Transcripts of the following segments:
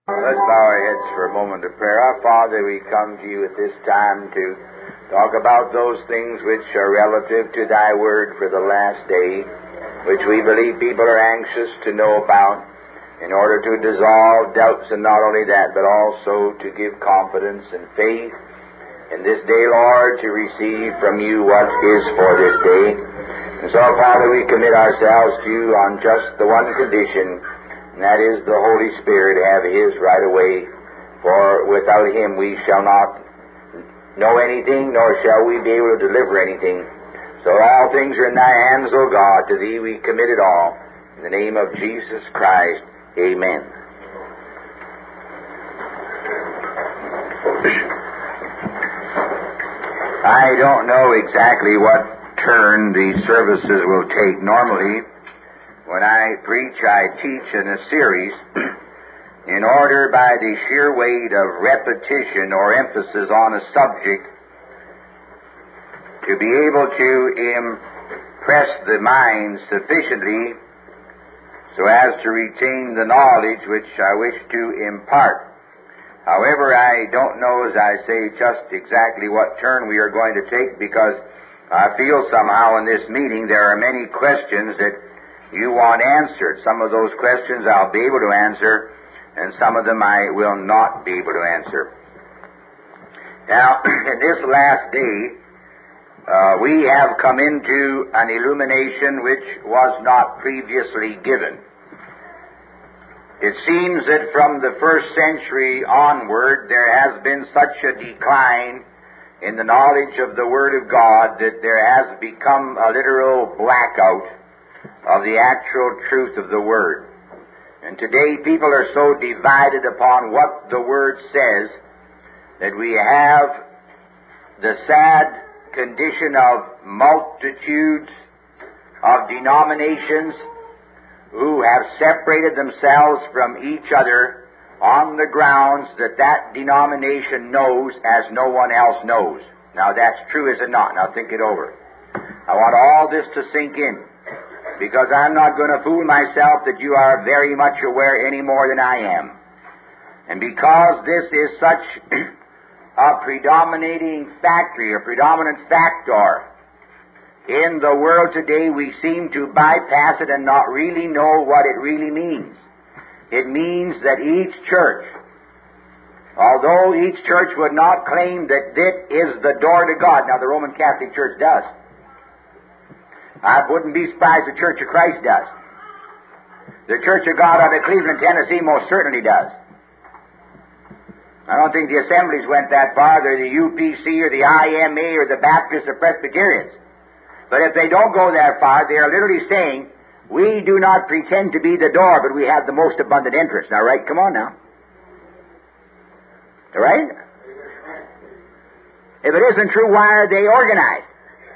Let's bow our heads for a moment of prayer. Our Father, we come to you at this time to talk about those things which are relative to Thy Word for the last day, which we believe people are anxious to know about in order to dissolve doubts, and not only that, but also to give confidence and faith in this day, Lord, to receive from you what is for this day. And so, Father, we commit ourselves to you on just the one condition, and that is the Holy Spirit have His right away, for without Him we shall not know anything, nor shall we be able to deliver anything. So all things are in Thy hands, O God. To Thee we commit it all. In the name of Jesus Christ, amen. I don't know exactly what turn the services will take. Normally, when I preach, I teach in a series in order, by the sheer weight of repetition or emphasis on a subject, to be able to impress the mind sufficiently so as to retain the knowledge which I wish to impart. However, I don't know, as I say, just exactly what turn we are going to take, because I feel somehow in this meeting there are many questions that you want answered. Some of those questions I'll be able to answer, and some of them I will not be able to answer. Now, in this last day, we have come into an illumination which was not previously given. It seems that from the first century onward, there has been such a decline in the knowledge of the Word of God that there has become a literal blackout of the actual truth of the Word. And today people are so divided upon what the Word says that we have the sad condition of multitudes of denominations who have separated themselves from each other on the grounds that that denomination knows as no one else knows. Now that's true, is it not? Now think it over. I want all this to sink in, because I'm not going to fool myself that you are very much aware any more than I am. And because this is such a predominating factory, a predominant factor in the world today, we seem to bypass it and not really know what it really means. It means that each church, although each church would not claim that it is the door to God, now the Roman Catholic Church does. I wouldn't be surprised the Church of Christ does. The Church of God out of Cleveland, Tennessee most certainly does. I don't think the assemblies went that far. They're the UPC or the IMA or the Baptists or Presbyterians. But if they don't go that far, they are literally saying, we do not pretend to be the door, but we have the most abundant interest. Now, right? Come on now. All right? If it isn't true, why are they organized?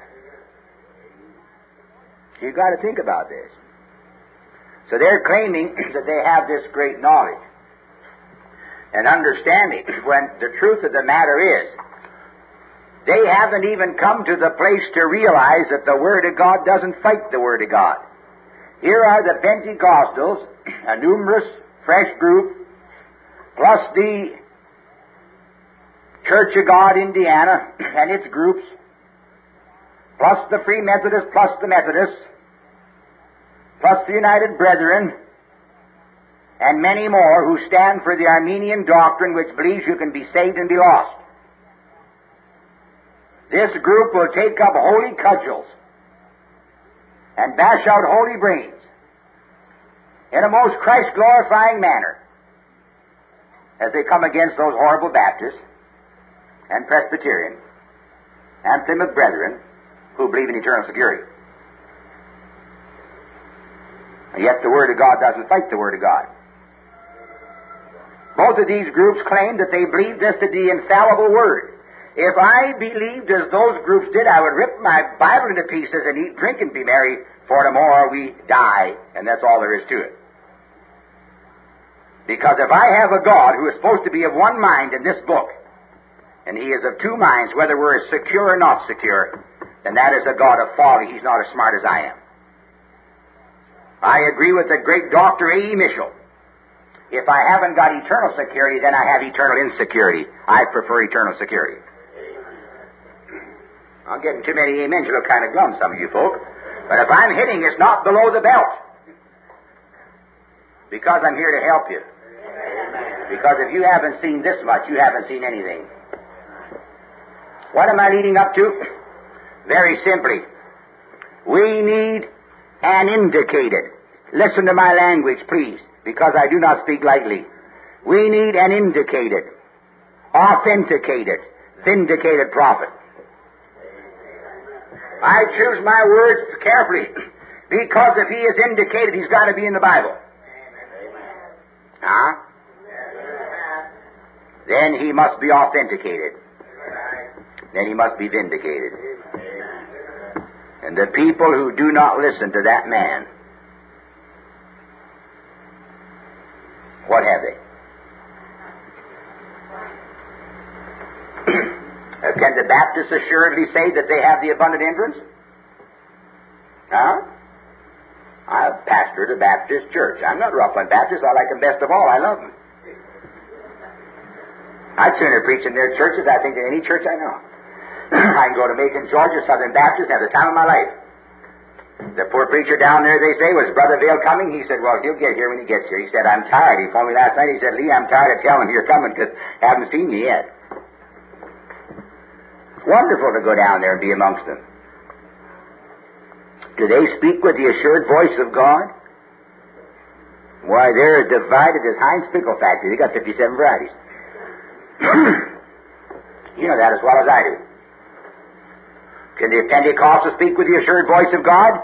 You've got to think about this. So they're claiming that they have this great knowledge and understanding, when the truth of the matter is, they haven't even come to the place to realize that the Word of God doesn't fight the Word of God. Here are the Pentecostals, a numerous, fresh group, plus the Church of God, Indiana, and its groups, plus the Free Methodists, plus the Methodists, plus the United Brethren, and many more who stand for the Arminian doctrine, which believes you can be saved and be lost. This group will take up holy cudgels and bash out holy brains in a most Christ-glorifying manner as they come against those horrible Baptists and Presbyterian and Plymouth Brethren who believe in eternal security. And yet the Word of God doesn't fight the Word of God. Both of these groups claim that they believe this to be the infallible Word. If I believed as those groups did, I would rip my Bible into pieces and eat, drink, and be merry, for tomorrow we die, and that's all there is to it. Because if I have a God who is supposed to be of one mind in this book, and He is of two minds, whether we're secure or not secure, then that is a God of folly. He's not as smart as I am. I agree with the great Dr. A.E. Mitchell If I haven't got eternal security, then I have eternal insecurity. I prefer eternal security. I'm getting too many amens. You look kind of glum, some of you folk. But if I'm hitting, it's not below the belt. Because I'm here to help you. Because if you haven't seen this much, you haven't seen anything. What am I leading up to? Very simply, we need an indicated. Listen to my language, please, because I do not speak lightly. We need an indicated, authenticated, vindicated prophet. I choose my words carefully, because if he is indicated, he's got to be in the Bible. Huh? Then he must be authenticated. Then he must be vindicated. And the people who do not listen to that man, what have they? Can the Baptists assuredly say that they have the abundant entrance? Huh? I've pastored a Baptist church. I'm not rough on Baptists. I like them best of all. I love them. I'd sooner preach in their churches, I think, than any church I know. I can go to Macon, Georgia, Southern Baptist, have the time of my life. The poor preacher down there, they say, was Brother Vail coming? He said, well, he'll get here when he gets here. He said, I'm tired. He phoned me last night. He said, Lee, I'm tired of telling you're coming because I haven't seen you yet. It's wonderful to go down there and be amongst them. Do they speak with the assured voice of God? Why, they're as divided as Heinz Pickle Factory. They got 57 varieties. You know that as well as I do. Can the Pentecostals speak with the assured voice of God?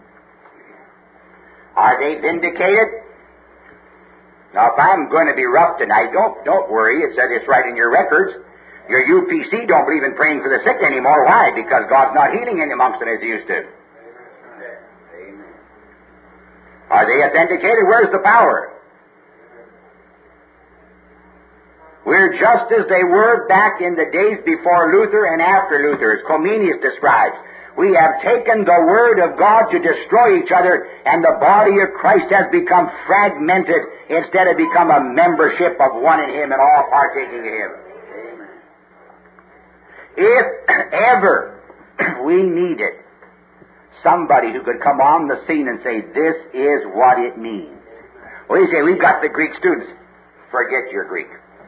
Are they vindicated? Now, if I'm going to be rough tonight, don't worry. It said it's right in your records. Your UPC don't believe in praying for the sick anymore. Why? Because God's not healing in amongst them as He used to. Are they authenticated? Where's the power? We're just as they were back in the days before Luther and after Luther, as Comenius describes. We have taken the Word of God to destroy each other, and the body of Christ has become fragmented instead of become a membership of one in Him and all partaking of Him. If ever we needed somebody who could come on the scene and say, this is what it means. Well, you say, we've got the Greek students. Forget your Greek.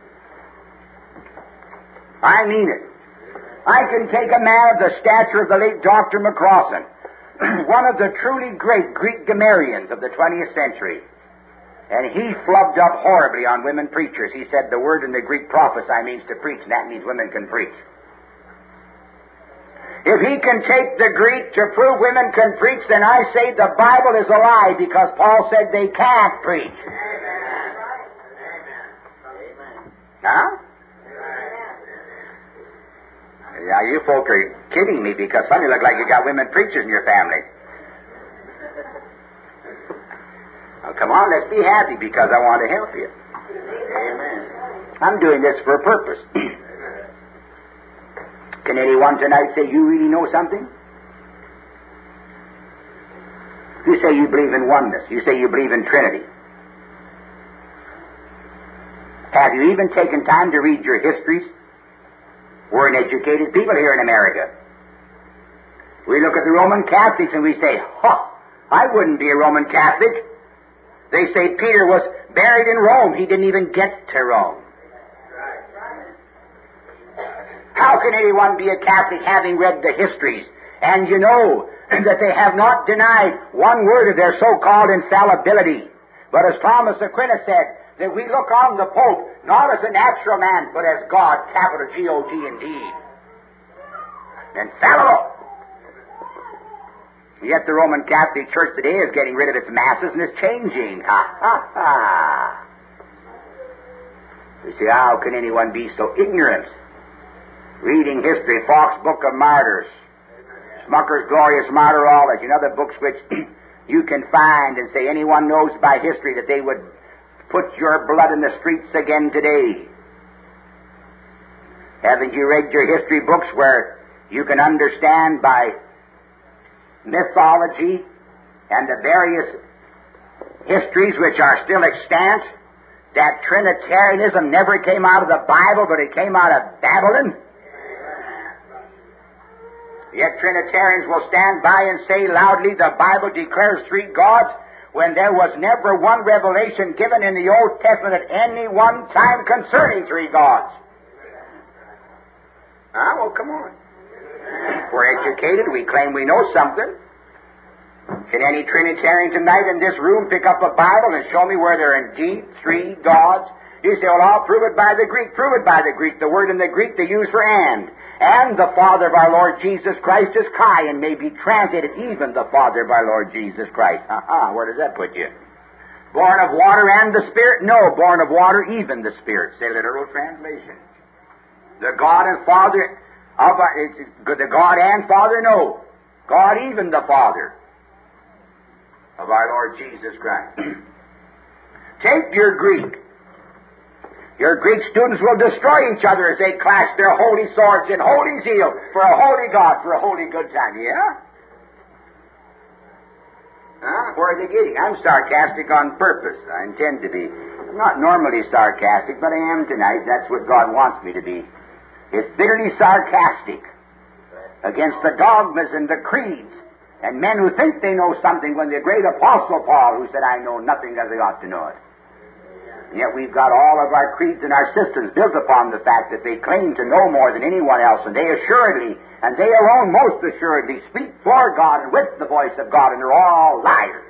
I mean it. I can take a man of the stature of the late Dr. McCrossan, one of the truly great Greek grammarians of the 20th century, and he flubbed up horribly on women preachers. He said the word in the Greek prophesy means to preach, and that means women can preach. If he can take the Greek to prove women can preach, then I say the Bible is a lie, because Paul said they can't preach. Amen. Huh? Yeah, you folk are kidding me, because some of you look like you got women preachers in your family. Now, come on, let's be happy, because I want to help you. Amen. I'm doing this for a purpose. Can anyone tonight say you really know something? You say you believe in oneness. You say you believe in Trinity. Have you even taken time to read your histories? We're an educated people here in America. We look at the Roman Catholics and we say, I wouldn't be a Roman Catholic. They say Peter was buried in Rome. He didn't even get to Rome. How can anyone be a Catholic having read the histories? And you know that they have not denied one word of their so-called infallibility. But as Thomas Aquinas said, that we look on the Pope not as a natural man, but as God, capital G-O-D indeed. Infallible. Yet the Roman Catholic Church today is getting rid of its masses and is changing. Ha, ha, ha. You see, how can anyone be so ignorant? Reading history, Fawkes' Book of Martyrs, Smucker's Glorious Martyrology, and other books which you can find and say anyone knows by history that they would put your blood in the streets again today. Haven't you read your history books where you can understand by mythology and the various histories which are still extant that Trinitarianism never came out of the Bible, but it came out of Babylon? Yet Trinitarians will stand by and say loudly the Bible declares three gods when there was never one revelation given in the Old Testament at any one time concerning three gods. Well, come on. We're educated. We claim we know something. Can any Trinitarian tonight in this room pick up a Bible and show me where there are indeed three gods? You say, well, I'll prove it by the Greek. Prove it by the Greek. The word in the Greek they use for and. And the Father of our Lord Jesus Christ is Chi, and may be translated even the Father of our Lord Jesus Christ. Where does that put you? Born of water and the Spirit? No, born of water, even the Spirit. Say literal translation. The God and Father of the God and Father? No. God, even the Father of our Lord Jesus Christ. Take your Greek. Your Greek students will destroy each other as they clash their holy swords in holy zeal for a holy God, for a holy good time. Yeah? Where are they getting? I'm sarcastic on purpose. I intend to be. I'm not normally sarcastic, but I am tonight. That's what God wants me to be. It's bitterly sarcastic against the dogmas and the creeds and men who think they know something when the great Apostle Paul, who said, I know nothing as I ought to know it. And yet we've got all of our creeds and our systems built upon the fact that they claim to know more than anyone else, and they assuredly, and they alone most assuredly, speak for God and with the voice of God, and they're all liars.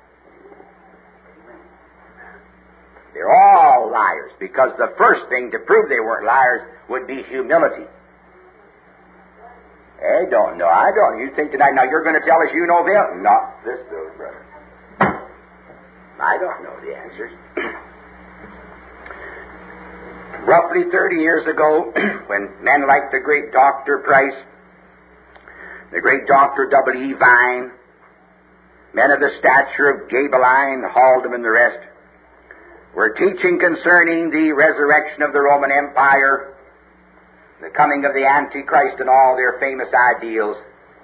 They're all liars, because the first thing to prove they weren't liars would be humility. I don't know. I don't. You think tonight, now you're going to tell us you know them? Not this, though, brother. I don't know the answers. Roughly 30 years ago, when men like the great Dr. Price, the great Dr. W.E. Vine, men of the stature of Gabeline, Haldeman, and the rest, were teaching concerning the resurrection of the Roman Empire, the coming of the Antichrist, and all their famous ideals.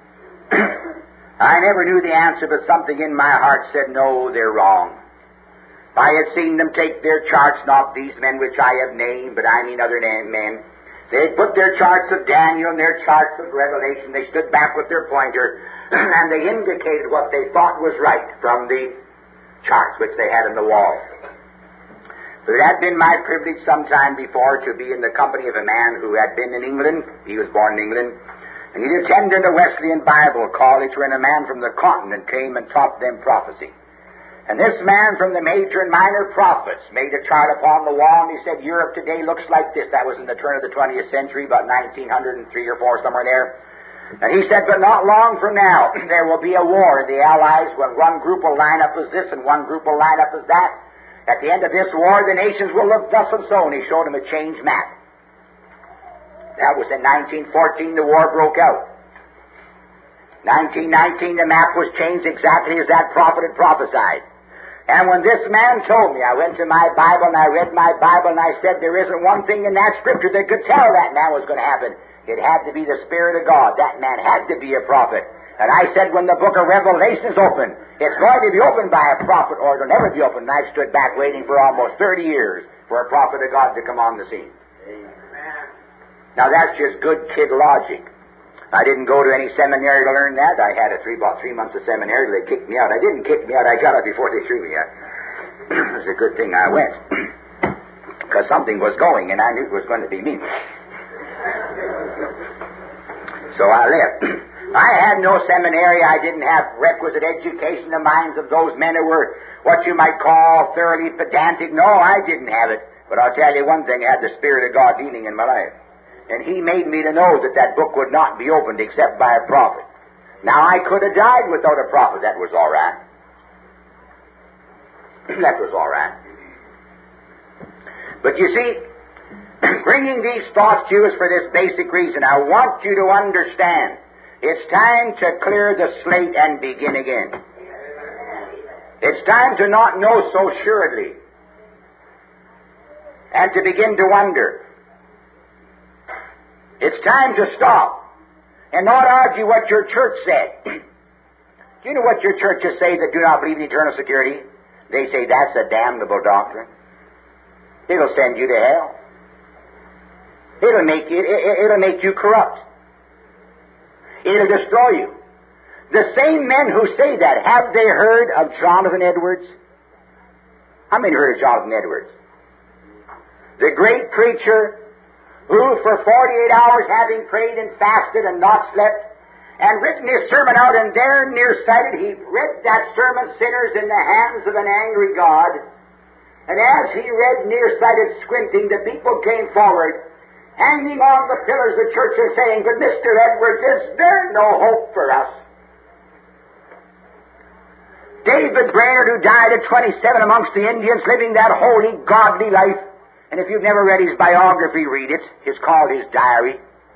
I never knew the answer, but something in my heart said, no, they're wrong. I had seen them take their charts, not these men which I have named, but I mean other men. They had put their charts of Daniel and their charts of Revelation. They stood back with their pointer, and they indicated what they thought was right from the charts which they had in the wall. But it had been my privilege some time before to be in the company of a man who had been in England. He was born in England. And he attended a Wesleyan Bible college wherein a man from the continent came and taught them prophecy. And this man from the major and minor prophets made a chart upon the wall, and he said, Europe today looks like this. That was in the turn of the 20th century, about 1903 or 4, somewhere there. And he said, but not long from now, there will be a war in the Allies when one group will line up as this and one group will line up as that. At the end of this war, the nations will look thus and so, and he showed him a changed map. That was in 1914, the war broke out. 1919, the map was changed exactly as that prophet had prophesied. And when this man told me, I went to my Bible and I read my Bible and I said, there isn't one thing in that scripture that could tell that man was going to happen. It had to be the Spirit of God. That man had to be a prophet. And I said, when the book of Revelation is open, it's going to be opened by a prophet or it'll never be opened. And I stood back waiting for almost 30 years for a prophet of God to come on the scene. Amen. Now that's just good kid logic. I didn't go to any seminary to learn that. I had about 3 months of seminary. They kicked me out. I didn't kick me out. I got out before they threw me out. It was a good thing I went. Because something was going, and I knew it was going to be me. So I left. I had no seminary. I didn't have requisite education in the minds of those men who were what you might call thoroughly pedantic. No, I didn't have it. But I'll tell you one thing. I had the Spirit of God leading in my life. And he made me to know that that book would not be opened except by a prophet. Now, I could have died without a prophet. That was all right. That was all right. But you see, bringing these thoughts to you is for this basic reason. I want you to understand it's time to clear the slate and begin again. It's time to not know so assuredly and to begin to wonder. It's time to stop and not argue what your church said. Do you know what your churches say that do not believe in eternal security? They say that's a damnable doctrine. It'll send you to hell. It'll make you corrupt. It'll destroy you. The same men who say that, have they heard of Jonathan Edwards? How many heard of Jonathan Edwards? The great preacher who for 48 hours, having prayed and fasted and not slept, and written his sermon out, and there nearsighted he read that sermon, Sinners in the Hands of an Angry God. And as he read nearsighted, squinting, the people came forward, hanging on the pillars of the church and saying, "But Mr. Edwards, is there no hope for us?" David Brainerd, who died at 27 amongst the Indians, living that holy, godly life. And if you've never read his biography, read it. It's called his diary.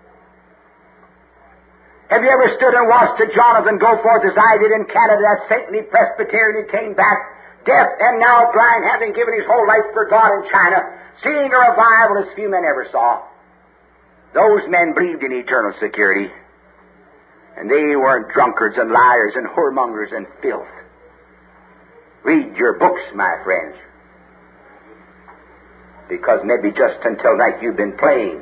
Have you ever stood and watched a Jonathan go forth as I did in Canada, that saintly Presbyterian who came back, deaf and now blind, having given his whole life for God in China, seeing a revival as few men ever saw? Those men believed in eternal security. And they weren't drunkards and liars and whoremongers and filth. Read your books, my friends. Because maybe just until night you've been playing.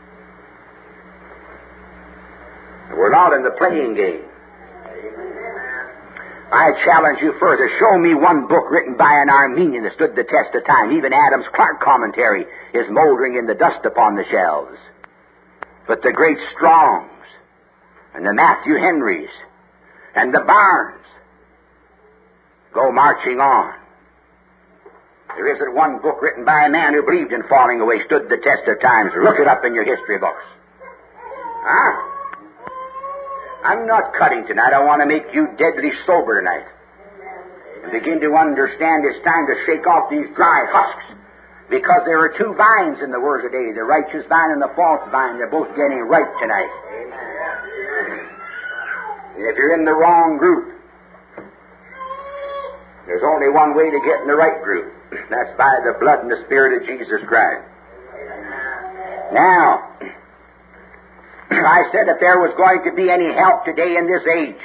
We're not in the playing game. I challenge you further. Show me one book written by an Armenian that stood the test of time. Even Adams' Clark commentary is moldering in the dust upon the shelves. But the great Strongs and the Matthew Henrys and the Barnes go marching on. There isn't one book written by a man who believed in falling away, stood the test of times. Look it up in your history books. Huh? I'm not cutting tonight. I want to make you deadly sober tonight. And begin to understand it's time to shake off these dry husks. Because there are two vines in the Word today, the righteous vine and the false vine. They're both getting ripe tonight. And if you're in the wrong group, there's only one way to get in the right group. That's by the blood and the Spirit of Jesus Christ. Now, I said that there was going to be any help today in this age.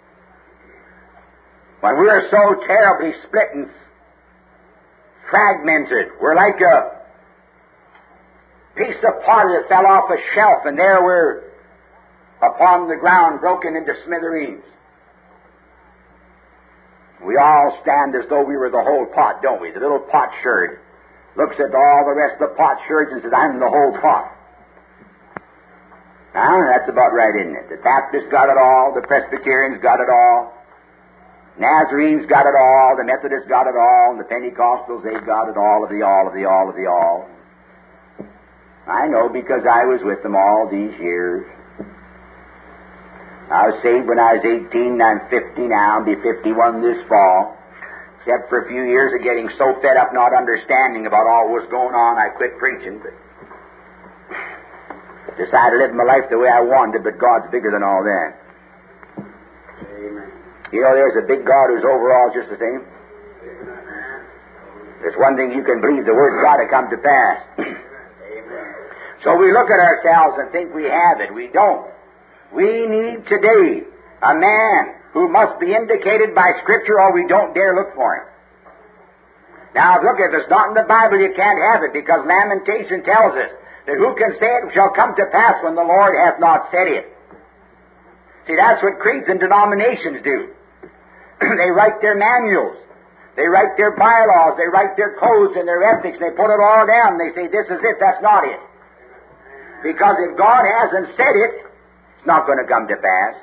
When we're so terribly split and fragmented, we're like a piece of pottery that fell off a shelf, and there we're upon the ground, broken into smithereens. We all stand as though we were the whole pot, don't we? The little potsherd looks at all the rest of the potsherds and says, "I'm the whole pot." Now, that's about right, isn't it? The Baptists got it all, the Presbyterians got it all, Nazarenes got it all, the Methodists got it all, and the Pentecostals, they've got it all of the all of the all of the all. I know, because I was with them all these years. I was saved when I was 18, and I'm 50 now, and be 51 this fall. Except for a few years of getting so fed up not understanding about all what was going on, I quit preaching, but decided to live my life the way I wanted, but God's bigger than all that. Amen. You know, there's a big God who's over all just the same. There's one thing you can believe, the Word's got to come to pass. So we look at ourselves and think we have it. We don't. We need today a man who must be indicated by Scripture, or we don't dare look for him. Now, look, if it's not in the Bible, you can't have it, because Lamentation tells us that who can say it shall come to pass when the Lord hath not said it. See, that's what creeds and denominations do. They write their manuals, they write their bylaws, they write their codes and their ethics, and they put it all down, and they say, this is it, that's not it. Because if God hasn't said it, it's not going to come to pass.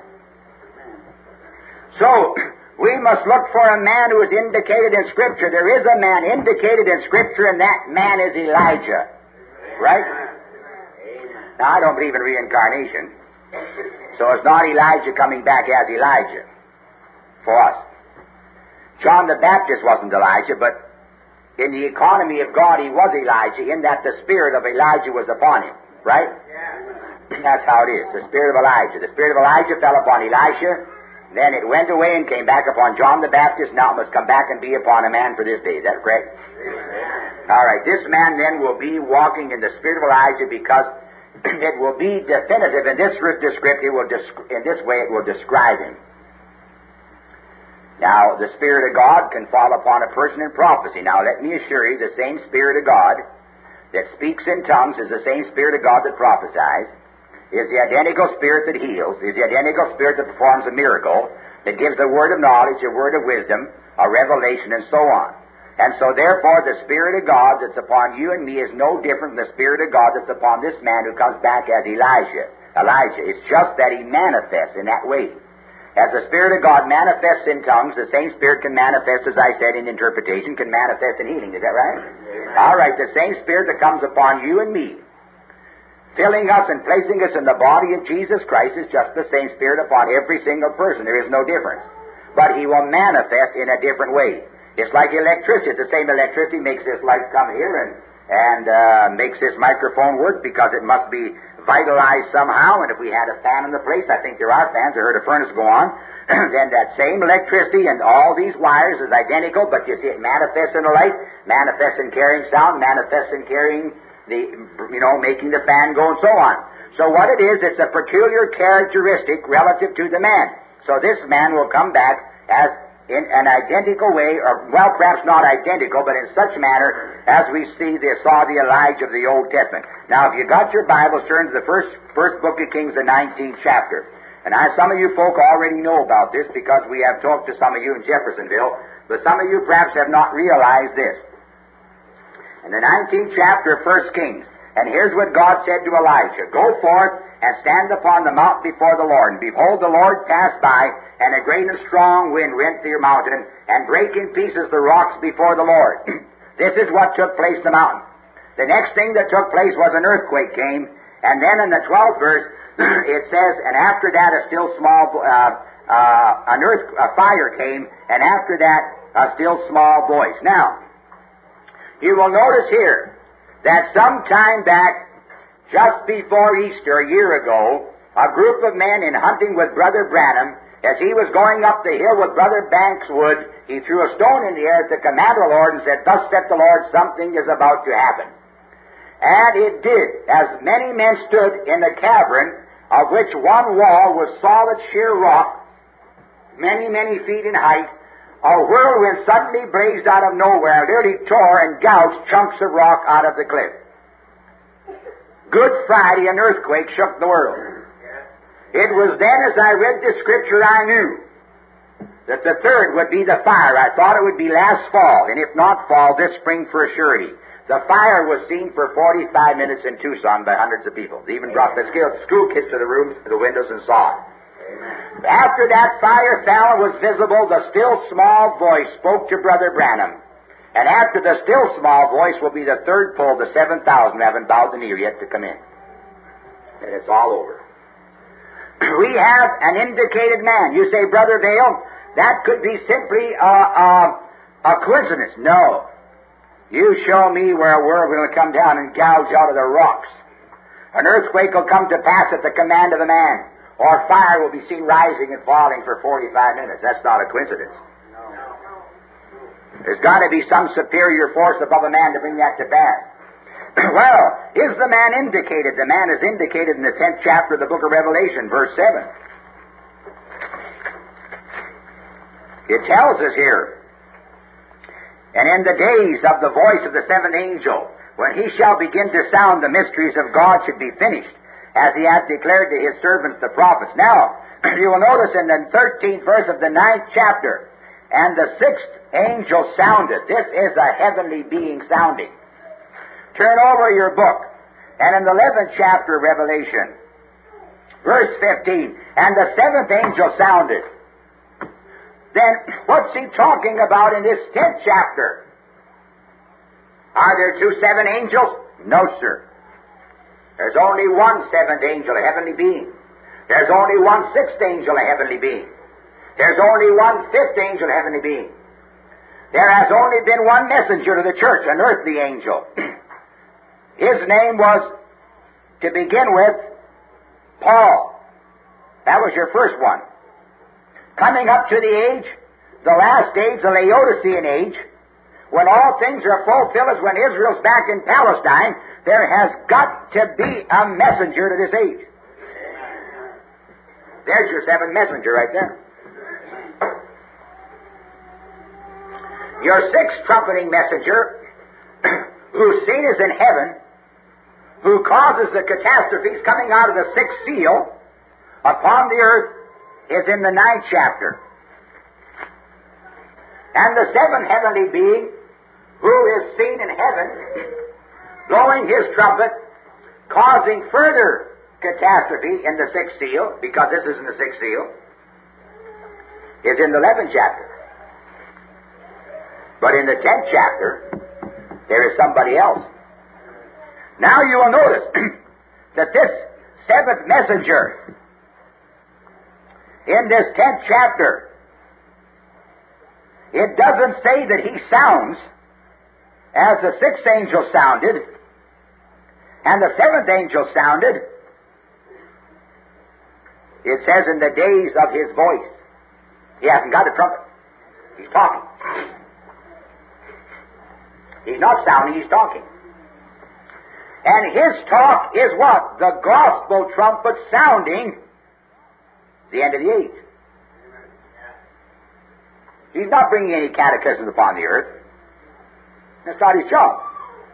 So, we must look for a man who is indicated in Scripture. There is a man indicated in Scripture, and that man is Elijah. Right? Now, I don't believe in reincarnation, so it's not Elijah coming back as Elijah for us. John the Baptist wasn't Elijah, but in the economy of God, he was Elijah, in that the spirit of Elijah was upon him. Right? That's how it is. The spirit of Elijah. The spirit of Elijah fell upon Elisha, then it went away and came back upon John the Baptist. Now it must come back and be upon a man for this day. Is that correct? All right. This man then will be walking in the spirit of Elijah, because it will be definitive in this description. In this way it will describe him. Now, the Spirit of God can fall upon a person in prophecy. Now, let me assure you, the same Spirit of God that speaks in tongues is the same Spirit of God that prophesies, is the identical Spirit that heals, is the identical Spirit that performs a miracle, that gives a word of knowledge, a word of wisdom, a revelation, and so on. And so therefore the Spirit of God that's upon you and me is no different than the Spirit of God that's upon this man who comes back as Elijah. It's just that he manifests in that way. As the Spirit of God manifests in tongues, the same Spirit can manifest, as I said, in interpretation, can manifest in healing. Is that right? Amen. All right, the same Spirit that comes upon you and me, filling us and placing us in the body of Jesus Christ, is just the same Spirit upon every single person. There is no difference. But He will manifest in a different way. It's like electricity. The same electricity makes this light come here and makes this microphone work, because it must be vitalized somehow. And if we had a fan in the place, I think there are fans, I heard a furnace go on, then that same electricity and all these wires is identical, but you see it manifests in the light, manifests in carrying sound, manifests in carrying making the fan go, and so on. So what it is, it's a peculiar characteristic relative to the man. So this man will come back as in an identical way, or, well, perhaps not identical, but in such manner as we saw the Elijah of the Old Testament. Now, if you got your Bibles, turn to the first book of Kings, the 19th chapter. And some of you folk already know about this, because we have talked to some of you in Jeffersonville, but some of you perhaps have not realized this. In the 19th chapter of 1 Kings, and here's what God said to Elijah: "Go forth and stand upon the mount before the Lord. And behold, the Lord passed by, and a great and strong wind rent the mountain, and brake in pieces the rocks before the Lord." This is what took place in the mountain. The next thing that took place was an earthquake came, and then in the 12th verse, it says, "And after that a still small, a fire came, and after that a still small voice." Now, you will notice here that some time back, just before Easter, a year ago, a group of men in hunting with Brother Branham, as he was going up the hill with Brother Bankswood, he threw a stone in the air at the command of the Lord and said, "Thus saith the Lord, something is about to happen." And it did. As many men stood in the cavern, of which one wall was solid sheer rock, many, many feet in height, a whirlwind suddenly blazed out of nowhere, nearly tore and gouged chunks of rock out of the cliff. Good Friday, an earthquake shook the world. It was then, as I read the Scripture, I knew that the third would be the fire. I thought it would be last fall, and if not fall, this spring for a surety. The fire was seen for 45 minutes in Tucson by hundreds of people. They even brought the school kids to the rooms, to the windows, and saw it. Amen. After that fire fell and was visible, the still small voice spoke to Brother Branham. And after the still small voice will be the third pull, the 7,000 who haven't bowed the knee yet to come in. And it's all over. We have an indicated man. You say, "Brother Vail, that could be simply a coincidence." No. You show me where a whirlwind will come down and gouge out of the rocks. An earthquake will come to pass at the command of a man. Or fire will be seen rising and falling for 45 minutes. That's not a coincidence. There's got to be some superior force above a man to bring that to pass. Well, is the man indicated? The man is indicated in the 10th chapter of the book of Revelation, verse 7. It tells us here, "And in the days of the voice of the seventh angel, when he shall begin to sound, the mysteries of God should be finished, as he hath declared to his servants the prophets." Now, you will notice in the 13th verse of the 9th chapter, "And the sixth angel sounded." This is a heavenly being sounding. Turn over your book, and in the 11th chapter of Revelation, verse 15, "And the seventh angel sounded." Then, what's he talking about in this 10th chapter? Are there 2 seven angels? No, sir. There's only one seventh angel, a heavenly being. There's only one sixth angel, a heavenly being. There's only one fifth angel, a heavenly being. There has only been one messenger to the church, an earthly angel. His name was, to begin with, Paul. That was your first one. Coming up to the age, the last age, the Laodicean age, when all things are fulfilled, as when Israel's back in Palestine, there has got to be a messenger to this age. There's your seventh messenger right there. Your sixth trumpeting messenger whose seat is in heaven, who causes the catastrophes coming out of the sixth seal upon the earth, is in the 9th chapter. And the seventh heavenly being, who is seen in heaven, blowing his trumpet, causing further catastrophe in the sixth seal, because this is in the sixth seal, is in the 11th chapter. But in the 10th chapter, there is somebody else. Now you will notice that this seventh messenger in this 10th chapter, it doesn't say that he sounds as the sixth angel sounded and the seventh angel sounded. It says in the days of his voice. He hasn't got a trumpet. He's talking. He's not sounding, he's talking. And his talk is what? The gospel trumpet sounding the end of the age. He's not bringing any catechisms upon the earth. That's not his job.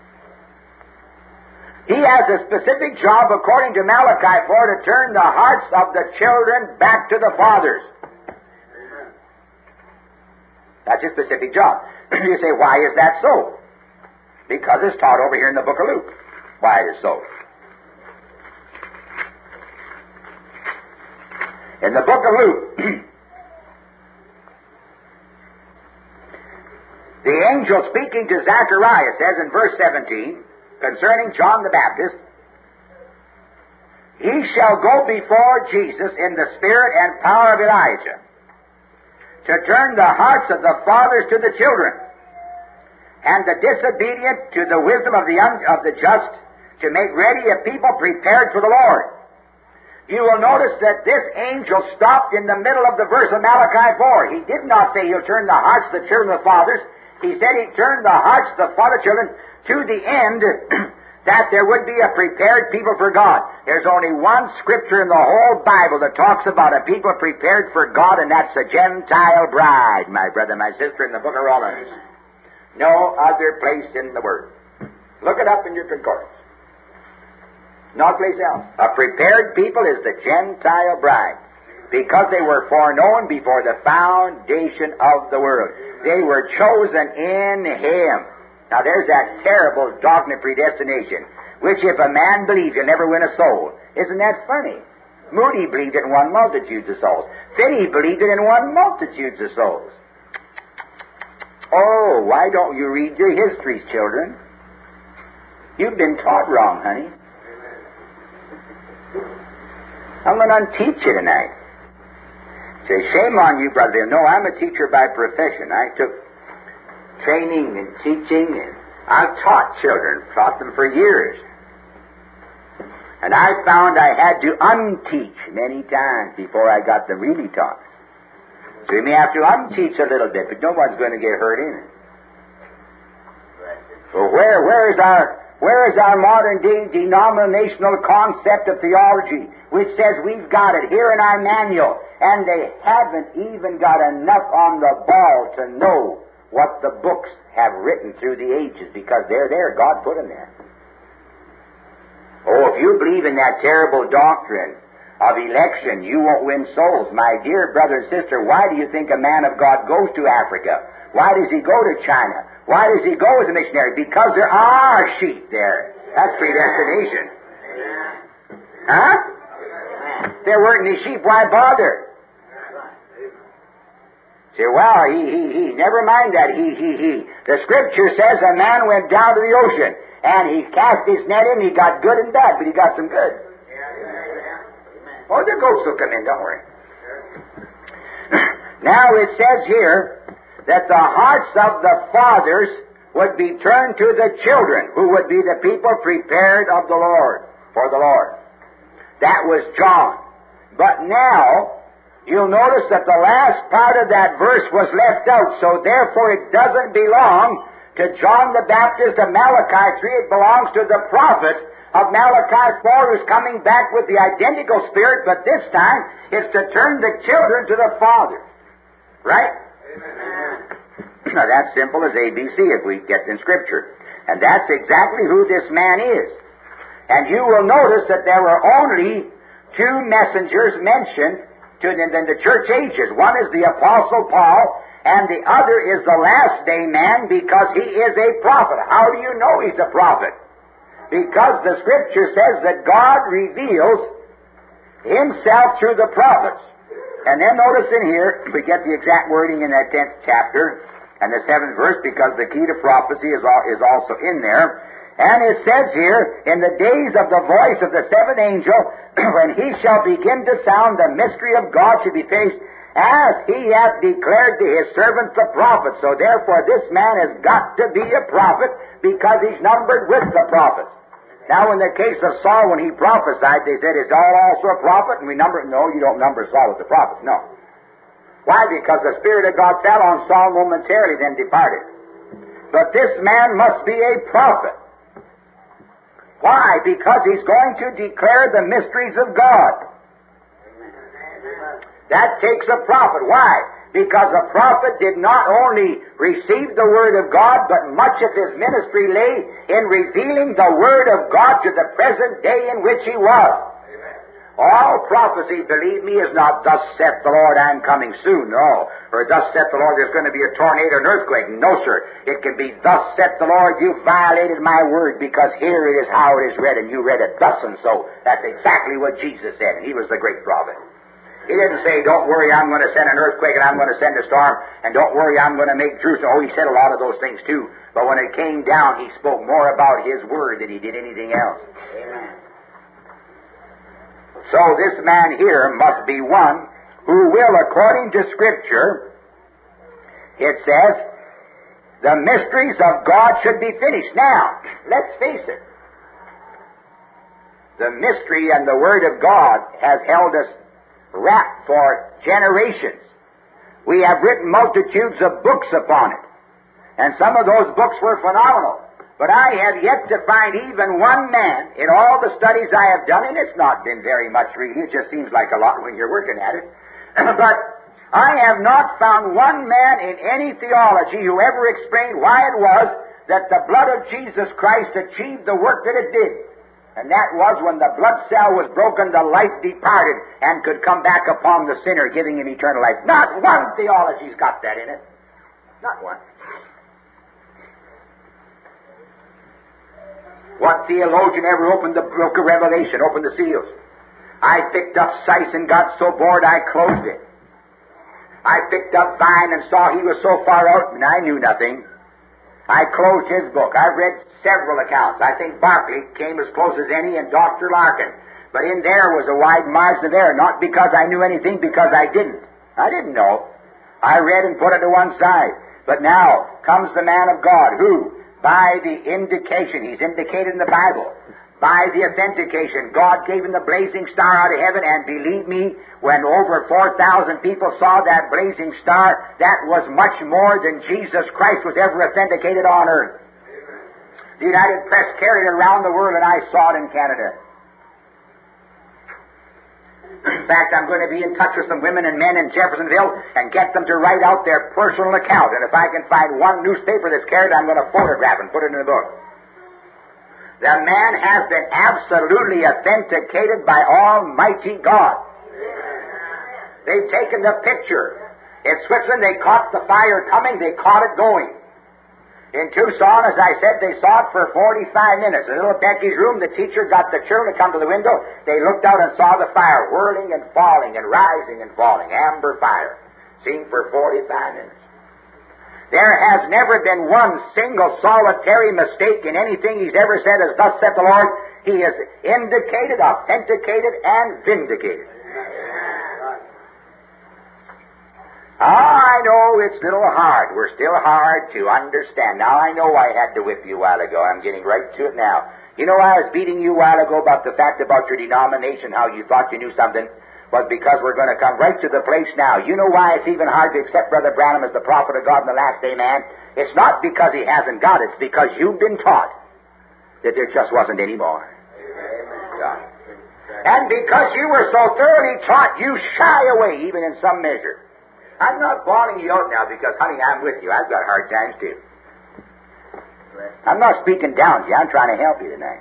He has a specific job, according to Malachi 4, to turn the hearts of the children back to the fathers. That's his specific job. You say, why is that so? Because it's taught over here in the book of Luke. Why it is so. In the book of Luke, the angel speaking to Zechariah says in verse 17, concerning John the Baptist, he shall go before Jesus in the spirit and power of Elijah, to turn the hearts of the fathers to the children, and the disobedient to the wisdom of the just, to make ready a people prepared for the Lord. You will notice that this angel stopped in the middle of the verse of Malachi 4. He did not say he'll turn the hearts of the children of the fathers. He said he'd turn the hearts of the father children to the end that there would be a prepared people for God. There's only one scripture in the whole Bible that talks about a people prepared for God, and that's the Gentile bride, my brother, my sister, in the book of Romans. No other place in the Word. Look it up in your concordance. No place else. A prepared people is the Gentile bride, because they were foreknown before the foundation of the world. They were chosen in Him. Now there's that terrible dogma of predestination, which if a man believes, he'll never win a soul. Isn't that funny? Moody believed it in one multitude of souls. Finney believed it in one multitude of souls. Oh, why don't you read your histories, children? You've been taught wrong, honey. I'm going to unteach you tonight. Say, shame on you, brother. No, I'm a teacher by profession. I took training and teaching, and I've taught children, taught them for years. And I found I had to unteach many times before I got them really taught. So you may have to unteach a little bit, but no one's going to get hurt in it. So where is our modern day denominational concept of theology, which says we've got it here in our manual, and they haven't even got enough on the ball to know what the books have written through the ages, because they're there. God put them there. Oh, if you believe in that terrible doctrine of election, you won't win souls. My dear brother and sister, why do you think a man of God goes to Africa? Why does he go to China? Why does he go as a missionary? Because there are sheep there. That's predestination. Huh? There weren't any sheep. Why bother? Say, well, he. Never mind that. He. The Scripture says a man went down to the ocean, and he cast his net in. He got good and bad, but he got some good. Oh, the goats will come in, don't worry. Now it says here that the hearts of the fathers would be turned to the children, who would be the people prepared of the Lord, for the Lord. That was John. But now, you'll notice that the last part of that verse was left out, so therefore it doesn't belong to John the Baptist of Malachi 3. It belongs to the prophet of Malachi 4, who's coming back with the identical spirit, but this time it's to turn the children to the fathers. Right? Amen. Now that's simple as ABC if we get in Scripture. And that's exactly who this man is. And you will notice that there were only two messengers mentioned in the church ages. One is the Apostle Paul, and the other is the last day man, because he is a prophet. How do you know he's a prophet? Because the Scripture says that God reveals Himself through the prophets. And then notice in here, we get the exact wording in that 10th chapter and the 7th verse, because the key to prophecy is also in there. And it says here, in the days of the voice of the seventh angel, when he shall begin to sound, the mystery of God should be finished, as he hath declared to his servants the prophets. So therefore this man has got to be a prophet, because he's numbered with the prophets. Now in the case of Saul, when he prophesied, they said, is Saul also a prophet? And we number, no, you don't number Saul with the prophets, no. Why? Because the Spirit of God fell on Saul momentarily, then departed. But this man must be a prophet. Why? Because he's going to declare the mysteries of God. That takes a prophet. Why? Because a prophet did not only receive the Word of God, but much of his ministry lay in revealing the Word of God to the present day in which he was. All prophecy, believe me, is not, thus saith the Lord, I'm coming soon. No. Or thus saith the Lord, there's going to be a tornado and earthquake. No, sir. It can be, thus saith the Lord, you violated my word, because here it is how it is read, and you read it thus and so. That's exactly what Jesus said, and he was the great prophet. He didn't say, don't worry, I'm going to send an earthquake and I'm going to send a storm, and don't worry, I'm going to make Jerusalem. Oh, he said a lot of those things too. But when it came down, he spoke more about his word than he did anything else. Amen. So this man here must be one who will, according to Scripture, it says, the mysteries of God should be finished. Now, let's face it. The mystery and the Word of God has held us wrapped for generations. We have written multitudes of books upon it, and some of those books were phenomenal. But I have yet to find even one man in all the studies I have done, and it's not been very much really, it just seems like a lot when you're working at it, but I have not found one man in any theology who ever explained why it was that the blood of Jesus Christ achieved the work that it did. And that was when the blood cell was broken, the life departed and could come back upon the sinner, giving him eternal life. Not one theology's got that in it. Not one. What theologian ever opened the book of Revelation, opened the seals? I picked up Seiss and got so bored I closed it. I picked up Vine and saw he was so far out and I knew nothing. I closed his book. I've read several accounts. I think Barclay came as close as any, and Dr. Larkin. But in there was a wide margin of error, not because I knew anything, because I didn't. I didn't know. I read and put it to one side. But now comes the man of God who, by the indication, he's indicated in the Bible, by the authentication, God gave him the blazing star out of heaven, and believe me, when over 4,000 people saw that blazing star, that was much more than Jesus Christ was ever authenticated on earth. The United Press carried it around the world, and I saw it in Canada. In fact, I'm going to be in touch with some women and men in Jeffersonville and get them to write out their personal account. And if I can find one newspaper that's carried, I'm going to photograph and put it in the book. The man has been absolutely authenticated by Almighty God. They've taken the picture. In Switzerland, they caught the fire coming, they caught it going. In Tucson, as I said, they saw it for 45 minutes. In little Becky's room, the teacher got the children to come to the window. They looked out and saw the fire whirling and falling and rising and falling. Amber fire. Seen for 45 minutes. There has never been one single solitary mistake in anything he's ever said as thus saith the Lord. He is indicated, authenticated, and vindicated. I know it's a little hard. We're still hard to understand. Now, I know I had to whip you a while ago. I'm getting right to it now. You know, I was beating you a while ago about the fact about your denomination, how you thought you knew something, was because we're going to come right to the place now. You know why it's even hard to accept Brother Branham as the prophet of God in the last day, man? It's not because he hasn't got it. It's because you've been taught that there just wasn't any more. Yeah. And because you were so thoroughly taught, you shy away, even in some measure. I'm not bawling you out now because, honey, I'm with you. I've got hard times too. I'm not speaking down to you. I'm trying to help you tonight.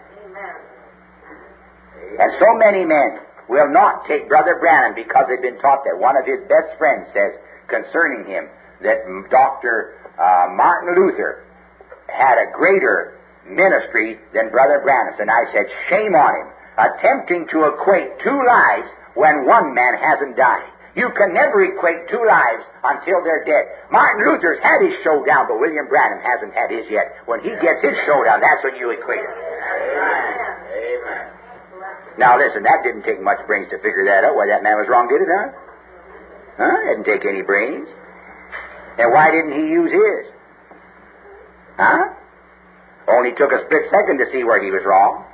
And so many men will not take Brother Branham because they've been taught that. One of his best friends says concerning him that Dr. Martin Luther had a greater ministry than Brother Branham's. And I said, shame on him, attempting to equate two lives when one man hasn't died. You can never equate two lives until they're dead. Martin Luther's had his showdown, but William Branham hasn't had his yet. When he gets his showdown, that's when you equate it. Amen. Now listen, that didn't take much brains to figure that out, why that man was wrong, did it, huh? Huh? It didn't take any brains. And why didn't he use his? Huh? Only took a split second to see where he was wrong.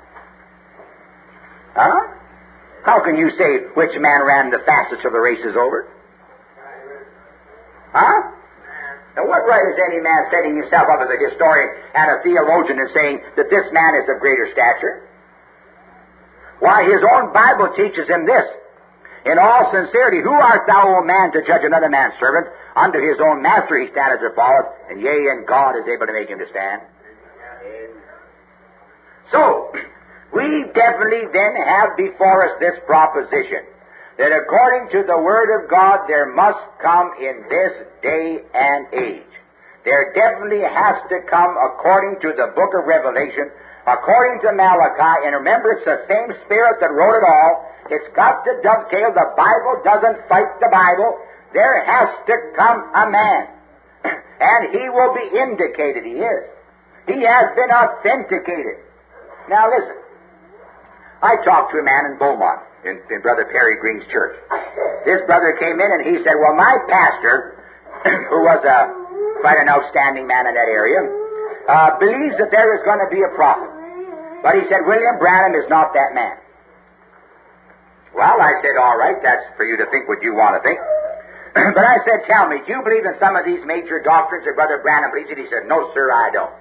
Huh? How can you say which man ran the fastest till the race is over? Huh? Now what right is any man setting himself up as a historian and a theologian and saying that this man is of greater stature? Why, his own Bible teaches him this. In all sincerity, who art thou, O man, to judge another man's servant? Unto his own master he standeth or falleth, and yea, and God is able to make him to stand. So, we definitely then have before us this proposition, that according to the Word of God, there must come in this day and age. There definitely has to come according to the book of Revelation, according to Malachi, and remember, it's the same Spirit that wrote it all. It's got to dovetail. The Bible doesn't fight the Bible. There has to come a man, and he will be indicated. He is. He has been authenticated. Now listen. I talked to a man in Beaumont, in Brother Perry Green's church. This brother came in and he said, well, my pastor, who was quite an outstanding man in that area, believes that there is going to be a prophet. But he said, William Branham is not that man. Well, I said, all right, that's for you to think what you want to think. But I said, tell me, do you believe in some of these major doctrines that Brother Branham believes in? He said, no, sir, I don't.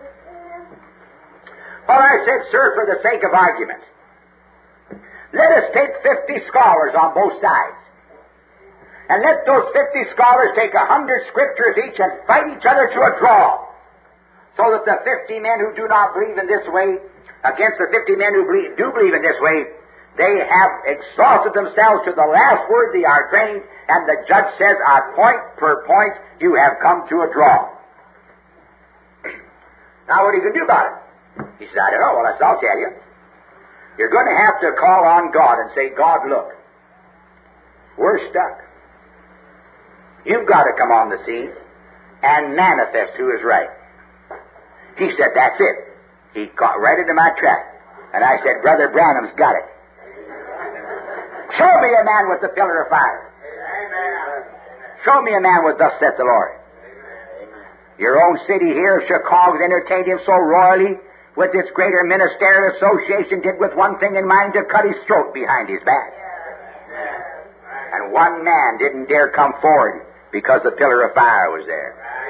Well, I said, sir, for the sake of argument, let us take 50 scholars on both sides. And let those 50 scholars take 100 scriptures each and fight each other to a draw. So that the 50 men who do not believe in this way, against the 50 men who do believe in this way, they have exhausted themselves to the last word they are trained, and the judge says, point per point, you have come to a draw. Now what are you going to do about it? He said, I don't know. Well, I'll tell you. You're going to have to call on God and say, God, look, we're stuck. You've got to come on the scene and manifest who is right. He said, that's it. He caught right into my trap. And I said, Brother Branham's got it. Show me a man with the pillar of fire. Show me a man with thus saith the Lord. Your own city here, Chicago, entertained him so royally with its greater ministerial association, did with one thing in mind, to cut his throat behind his back. And one man didn't dare come forward because the pillar of fire was there.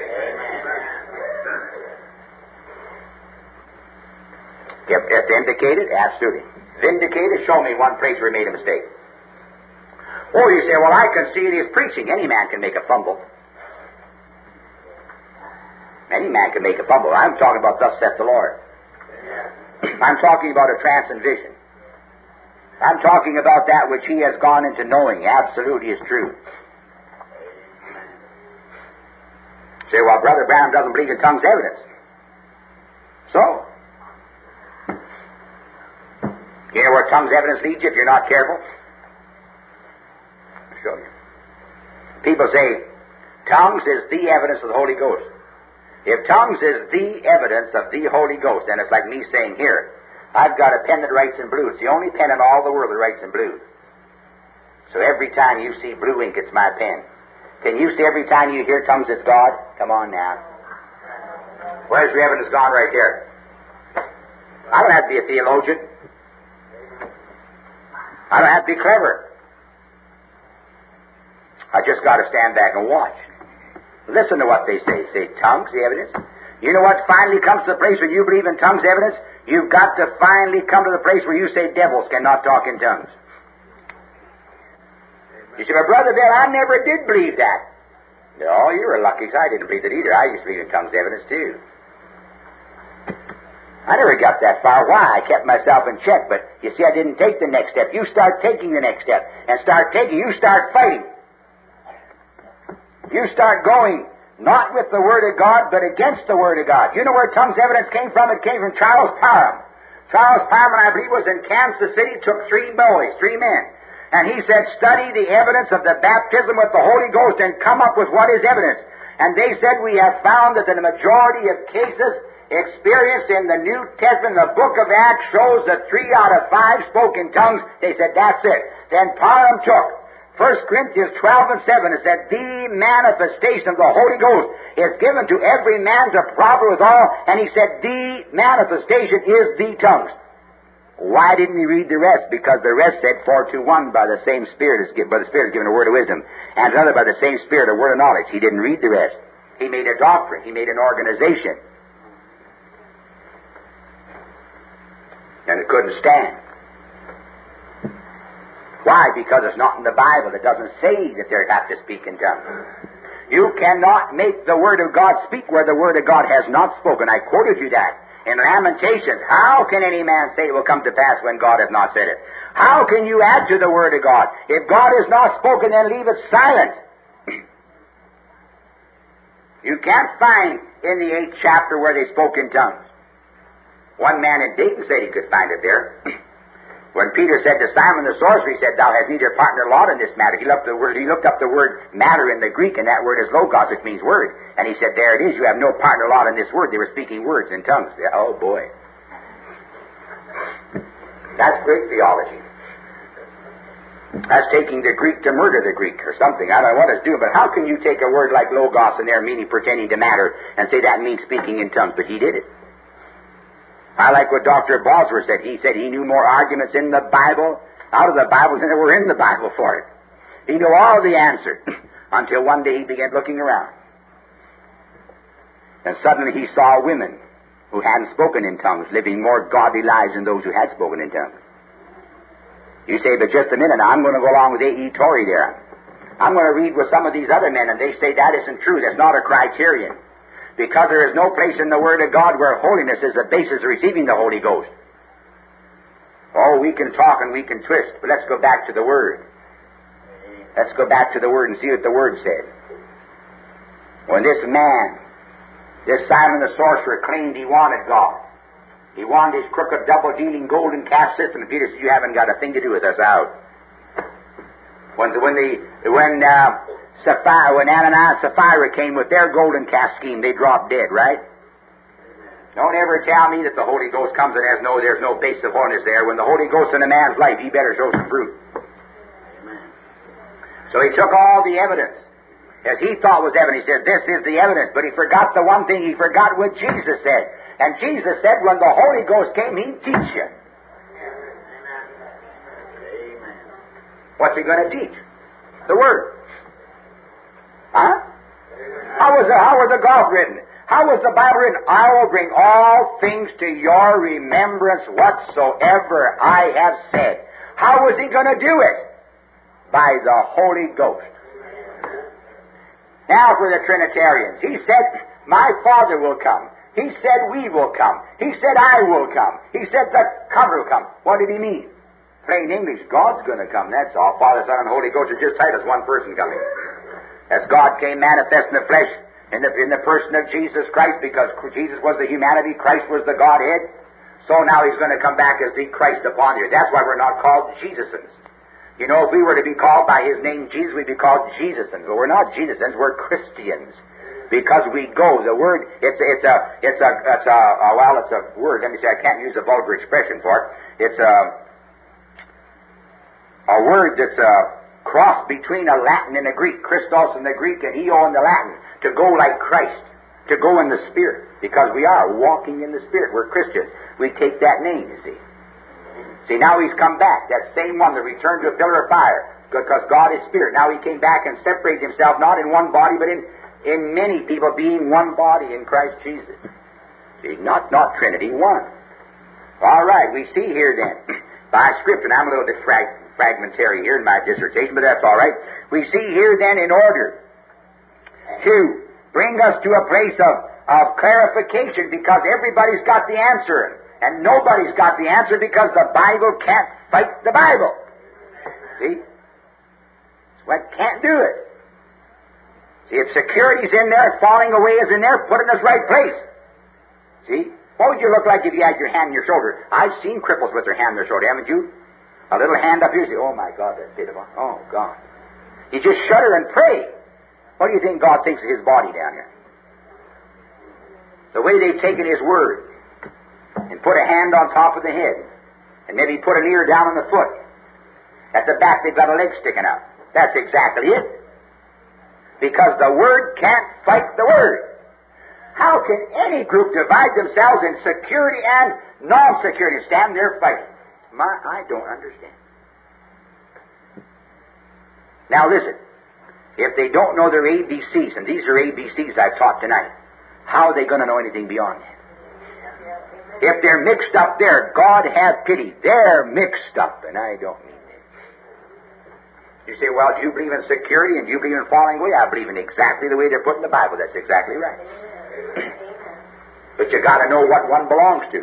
If vindicated, absolutely. Vindicated, show me one place where he made a mistake. Or you say, well, I can see it is preaching. Any man can make a fumble. Any man can make a fumble. I'm talking about thus saith the Lord. I'm talking about a trance and vision. I'm talking about that which he has gone into knowing absolutely is true. Say, well, Brother Branham doesn't believe in tongues evidence. So, you know where tongues evidence leads you if you're not careful? I'll show you. People say, tongues is the evidence of the Holy Ghost. If tongues is the evidence of the Holy Ghost, then it's like me saying here, I've got a pen that writes in blue. It's the only pen in all the world that writes in blue. So every time you see blue ink, it's my pen. Can you see every time you hear tongues, it's God? Come on now. Where's your evidence gone right here? I don't have to be a theologian. I don't have to be clever. I just got to stand back and watch. Listen to what they say. Say, tongues, the evidence. You know what finally comes to the place where you believe in tongues evidence? You've got to finally come to the place where you say devils cannot talk in tongues. You say, but Brother Bill, I never did believe that. No, you were lucky, because I didn't believe it either. I used to believe in tongues evidence too. I never got that far. Why? I kept myself in check, but you see, I didn't take the next step. You start taking the next step, and you start fighting. You start going, not with the Word of God, but against the Word of God. You know where tongues evidence came from? It came from Charles Parham. Charles Parham, I believe, was in Kansas City, took 3 men. And he said, study the evidence of the baptism with the Holy Ghost and come up with what is evidence. And they said, we have found that in the majority of cases experienced in the New Testament, the book of Acts shows that 3 out of 5 spoke in tongues. They said, that's it. Then Parham took 1 Corinthians 12 and 7. It said, the manifestation of the Holy Ghost is given to every man to profit withal. And he said, the manifestation is the tongues. Why didn't he read the rest? Because the rest said, for to one by the same Spirit by the Spirit is given a word of wisdom, and another by the same Spirit a word of knowledge. He didn't read the rest. He made a doctrine. He made an organization. And it couldn't stand. Why? Because it's not in the Bible. It doesn't say that they have to speak in tongues. You cannot make the Word of God speak where the Word of God has not spoken. I quoted you that. In Lamentations, how can any man say it will come to pass when God has not said it? How can you add to the Word of God? If God has not spoken, then leave it silent. You can't find in the 8th chapter where they spoke in tongues. One man in Dayton said he could find it there. When Peter said to Simon the sorcerer, he said, thou hast neither part nor lot in this matter. He looked up the word matter in the Greek, and that word is logos, which means word. And he said, there it is, you have no part nor lot in this word. They were speaking words in tongues. Oh boy. That's great theology. That's taking the Greek to murder the Greek or something. I don't know what it's doing, but how can you take a word like logos in there, meaning pertaining to matter, and say that means speaking in tongues? But he did it. I like what Dr. Bosworth said. He said he knew more arguments in the Bible, out of the Bible, than there were in the Bible for it. He knew all the answers until one day he began looking around. And suddenly he saw women who hadn't spoken in tongues living more godly lives than those who had spoken in tongues. You say, but just a minute, now I'm going to go along with A.E. Torrey there. I'm going to read with some of these other men, and they say that isn't true. That's not a criterion. Because there is no place in the Word of God where holiness is the basis of receiving the Holy Ghost. Oh, we can talk and we can twist, but let's go back to the Word. Let's go back to the Word and see what the Word said. When this man, this Simon the sorcerer, claimed he wanted God, he wanted his crooked, double-dealing, golden calf system, and Peter said, you haven't got a thing to do with us, out. When Ananias and Sapphira came with their golden calf scheme, they dropped dead, right? Don't ever tell me that the Holy Ghost comes and there's no basis of holiness there. When the Holy Ghost in a man's life, he better show some fruit. Amen. So he took all the evidence, as he thought was evidence. He said, this is the evidence. But he forgot the one thing. He forgot what Jesus said. And Jesus said, when the Holy Ghost came, he'd teach you. Amen. What's he going to teach? The Word. Huh? How was the golf written? How was the Bible written? I will bring all things to your remembrance whatsoever I have said. How was he going to do it? By the Holy Ghost. Now for the Trinitarians. He said, my Father will come. He said, we will come. He said, I will come. He said, the Comforter will come. What did he mean? Plain English, God's going to come, that's all. Father, Son, and Holy Ghost are just tight as one person coming. As God came manifest in the flesh, in the person of Jesus Christ, because Jesus was the humanity, Christ was the Godhead, so now He's going to come back as the Christ upon you. That's why we're not called Jesusans. You know, if we were to be called by His name Jesus, we'd be called Jesusans. But we're not Jesusans, we're Christians. Because we go. The word, it's a word, let me say, I can't use a vulgar expression for it. It's a word that's a cross between a Latin and a Greek, Christos in the Greek and Eo in the Latin, to go like Christ, to go in the Spirit, because we are walking in the Spirit. We're Christians. We take that name, you see. See, now He's come back, that same one that returned to a pillar of fire, because God is Spirit. Now He came back and separated Himself, not in one body, but in many people, being one body in Christ Jesus. See, not Trinity, one. All right, we see here then, by Scripture, and I'm a little bit fragmentary here in my dissertation, but that's all right. We see here then, in order to bring us to a place of clarification because everybody's got the answer. And nobody's got the answer because the Bible can't fight the Bible. See? Well, it can't do it. See, if security's in there, falling away is in there, put it in its right place. See? What would you look like if you had your hand on your shoulder? I've seen cripples with their hand on their shoulder, haven't you? A little hand up here, you say, oh my God, that's pitiful. Oh, God. You just shudder and pray. What do you think God thinks of His body down here? The way they've taken His Word and put a hand on top of the head and maybe put an ear down on the foot. At the back they've got a leg sticking out. That's exactly it. Because the Word can't fight the Word. How can any group divide themselves in security and non-security? Stand there fighting. I don't understand. Now listen, if they don't know their ABCs, and these are ABCs I've taught tonight, how are they going to know anything beyond that? If they're mixed up there, God have pity. They're mixed up, and I don't mean that. You say, well, do you believe in security and do you believe in falling away? I believe in exactly the way they're put in the Bible. That's exactly right. But you got to know what one belongs to.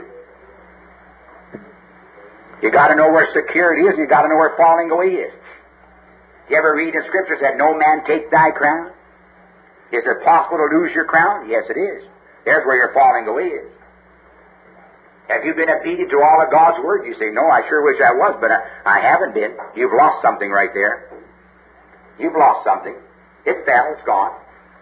You got to know where security is, and you got to know where falling away is. You ever read in Scripture that no man take thy crown? Is it possible to lose your crown? Yes, it is. There's where your falling away is. Have you been obedient to all of God's Word? You say, no, I sure wish I was, but I haven't been. You've lost something right there. You've lost something. It fell, it's gone.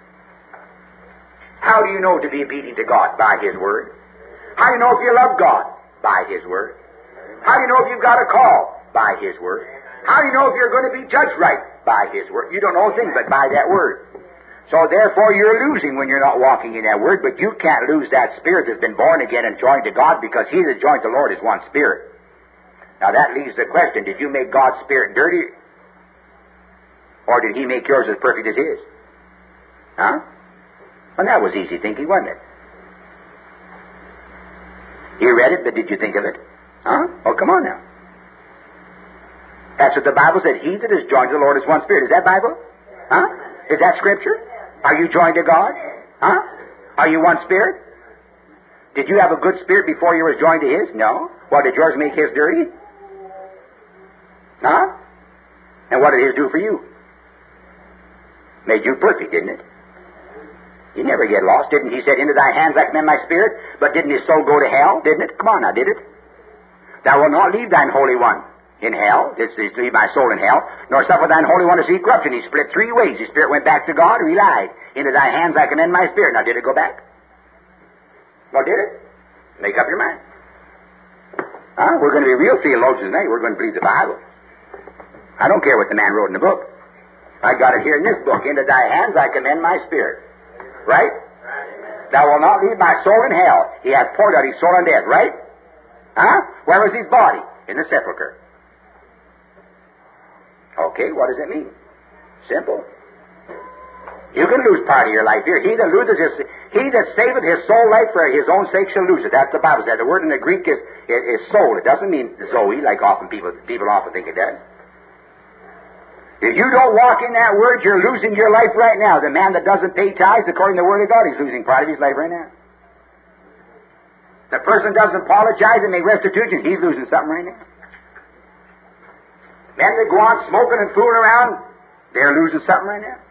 How do you know to be obedient to God? By His Word. How do you know if you love God? By His Word. How do you know if you've got a call? By His Word. How do you know if you're going to be judged right? By His Word. You don't know a thing but by that Word. So therefore you're losing when you're not walking in that Word, but you can't lose that Spirit that's been born again and joined to God, because He that joined the Lord is one Spirit. Now that leaves the question, did you make God's Spirit dirty? Or did He make yours as perfect as His? Huh? Well, that was easy thinking, wasn't it? You read it, but did you think of it? Huh? Oh, come on now. That's what the Bible said. He that is joined to the Lord is one Spirit. Is that Bible? Huh? Is that Scripture? Are you joined to God? Huh? Are you one Spirit? Did you have a good spirit before you were joined to His? No. Well, did yours make His dirty? Huh? And what did His do for you? Made you perfect, didn't it? You never get lost. Didn't He say, into thy hands I commend my spirit? But didn't His soul go to hell? Didn't it? Come on now, did it? Thou wilt not leave thine Holy One in hell. It's leave my soul in hell. Nor suffer thine Holy One to see corruption. He split three ways. His spirit went back to God, or he lied. Into thy hands I commend my spirit. Now, did it go back? Well, did it? Make up your mind. Huh? We're going to be real theologians tonight. We're going to believe the Bible. I don't care what the man wrote in the book. I got it here in this book. Into thy hands I commend my spirit. Right? Thou wilt not leave my soul in hell. He hath poured out his soul on death. Right? Huh? Where was his body? In the sepulchre. Okay, what does it mean? Simple. You can lose part of your life here. He that saveth his soul life for his own sake shall lose it. That's the Bible says. The word in the Greek is soul. It doesn't mean Zoe, like often people often think it does. If you don't walk in that word, you're losing your life right now. The man that doesn't pay tithes according to the Word of God, he's losing part of his life right now. The person doesn't apologize and make restitution, he's losing something right now. Men that go on smoking and fooling around, they're losing something right now.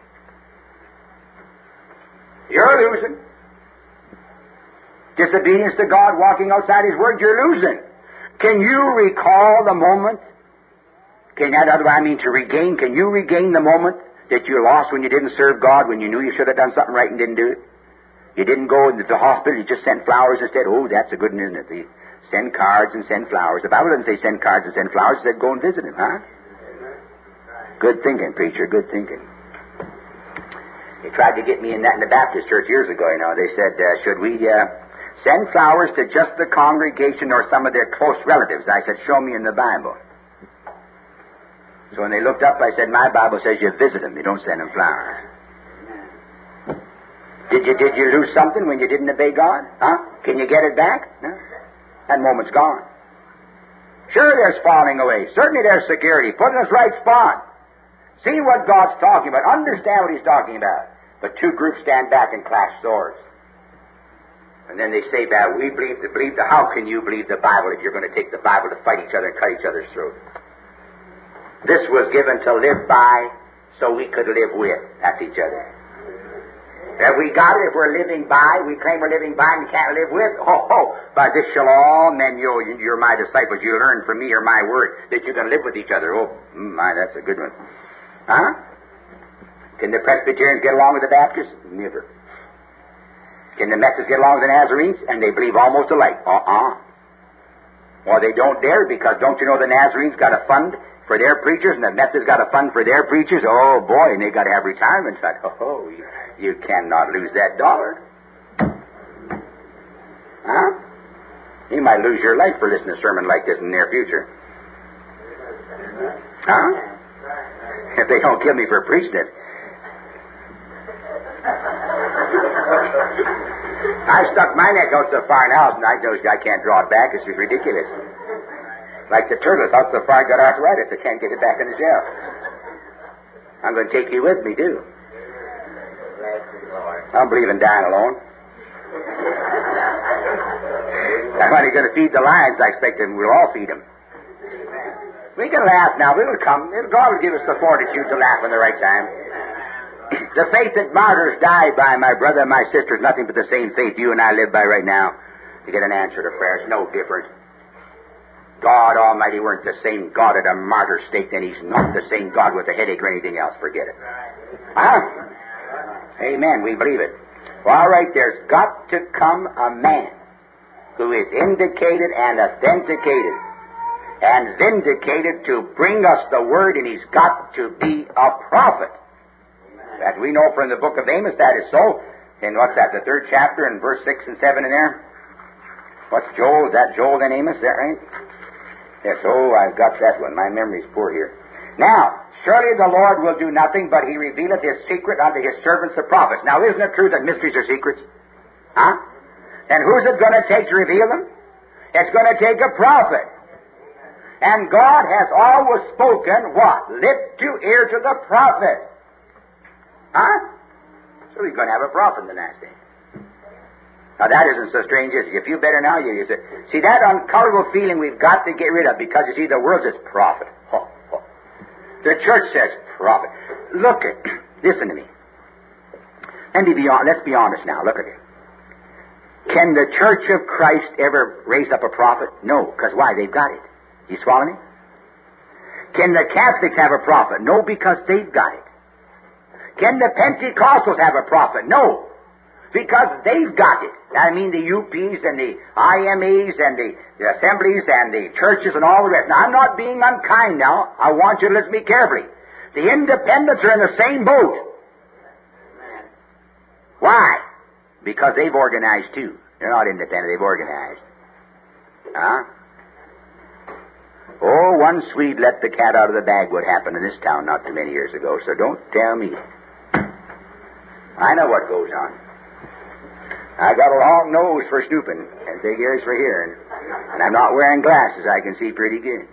You're losing. Disobedience to God, walking outside His Word, you're losing. Can you recall the moment? Can you regain the moment that you lost when you didn't serve God, when you knew you should have done something right and didn't do it? You didn't go into the hospital, you just sent flowers instead. Oh, that's a good one, isn't it? They send cards and send flowers. The Bible doesn't say send cards and send flowers. It said go and visit Him, huh? Good thinking, preacher, good thinking. They tried to get me in that in the Baptist church years ago, you know. They said, should we send flowers to just the congregation or some of their close relatives? I said, show me in the Bible. So when they looked up, I said, my Bible says you visit them. You don't send them flowers. Did you lose something when you didn't obey God? Huh? Can you get it back? No. That moment's gone. Sure, there's falling away. Certainly there's security. Put in its right spot. See what God's talking about. Understand what He's talking about. But two groups stand back and clash swords. And then they say that how can you believe the Bible if you're going to take the Bible to fight each other and cut each other's throats? This was given to live by so we could live with. That's each other. If we got it, if we're living by, we claim we're living by and can't live with, by this shall all men know you're my disciples. You learn from me or my word that you can live with each other. Oh, my, that's a good one. Huh? Can the Presbyterians get along with the Baptists? Never. Can the Methodists get along with the Nazarenes? And they believe almost alike. Or they don't dare, because don't you know the Nazarenes got a fund for their preachers and the Methodists got a fund for their preachers? Oh, boy, and they got to have retirement fund. You cannot lose that dollar. Huh? You might lose your life for listening to a sermon like this in the near future. Huh? If they don't kill me for preaching it. I stuck my neck out so far now, and I know I can't draw it back. It's just ridiculous. Like the turtles out so far, I got arthritis. I can't get it back in the shell. I'm going to take you with me, too. I don't believe in dying alone. I'm only going to feed the lions. I expect them. We'll all feed them. We can laugh now. It'll come. God will give us the fortitude to laugh in the right time. The faith that martyrs die by, my brother and my sister, is nothing but the same faith you and I live by right now to get an answer to prayer. It's no different. God Almighty weren't the same God at a martyr stake, then He's not the same God with a headache or anything else. Forget it. Huh? Amen. We believe it. Well, all right, there's got to come a man who is indicated and authenticated and vindicated to bring us the Word, and he's got to be a prophet. That we know from the book of Amos that is so. In what's that, the 3rd chapter and verse 6 and 7 in there? What's Joel? Is that Joel then, Amos? Is that right? Yes, I've got that one. My memory's poor here. Now, surely the Lord will do nothing, but He revealeth His secret unto His servants the prophets. Now, isn't it true that mysteries are secrets? Huh? And who's it going to take to reveal them? It's going to take a prophet. And God has always spoken, what? Lip to ear to the prophet. Huh? So He's going to have a prophet in the last day. Now, that isn't so strange, is it? You feel better now? You say, see, that uncomfortable feeling we've got to get rid of, because, you see, the world says prophet. The church says prophet. Look at, listen to me. Let's be honest now. Look at it. Can the Church of Christ ever raise up a prophet? No, because why? They've got it. You swallow me? Can the Catholics have a prophet? No, because they've got it. Can the Pentecostals have a prophet? No, because they've got it. I mean the UPs and the IMEs and the assemblies and the churches and all the rest. Now, I'm not being unkind now. I want you to listen to me carefully. The independents are in the same boat. Why? Because they've organized too. They're not independent, they've organized. Huh? Oh, one Swede let the cat out of the bag what happened in this town not too many years ago, so don't tell me. I know what goes on. I got a long nose for snooping and big ears for hearing, and I'm not wearing glasses. I can see pretty good.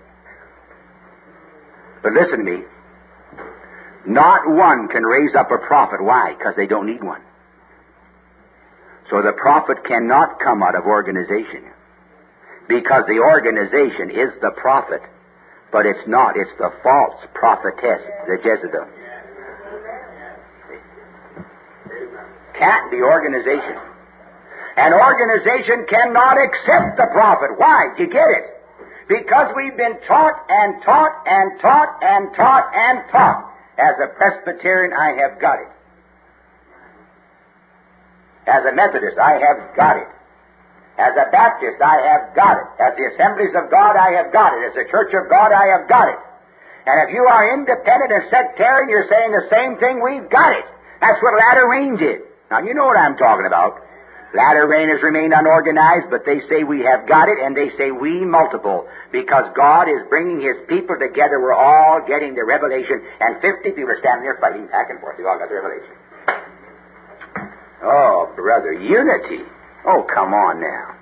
But listen to me. Not one can raise up a prophet. Why? Because they don't need one. So the prophet cannot come out of organization, because the organization is the prophet, but it's not. It's the false prophetess, the Jezebel. Can't be organization. An organization cannot accept the prophet. Why? Do you get it? Because we've been taught and taught and taught and taught and taught. As a Presbyterian, I have got it. As a Methodist, I have got it. As a Baptist, I have got it. As the Assemblies of God, I have got it. As the Church of God, I have got it. And if you are independent and sectarian, you're saying the same thing, we've got it. That's what Latter Rain did. Now, you know what I'm talking about. Latter Rain has remained unorganized, but they say we have got it, and they say we multiple, because God is bringing His people together. We're all getting the revelation, and 50 people are standing there fighting back and forth. They've all got the revelation. Oh, brother, unity. Oh, come on now.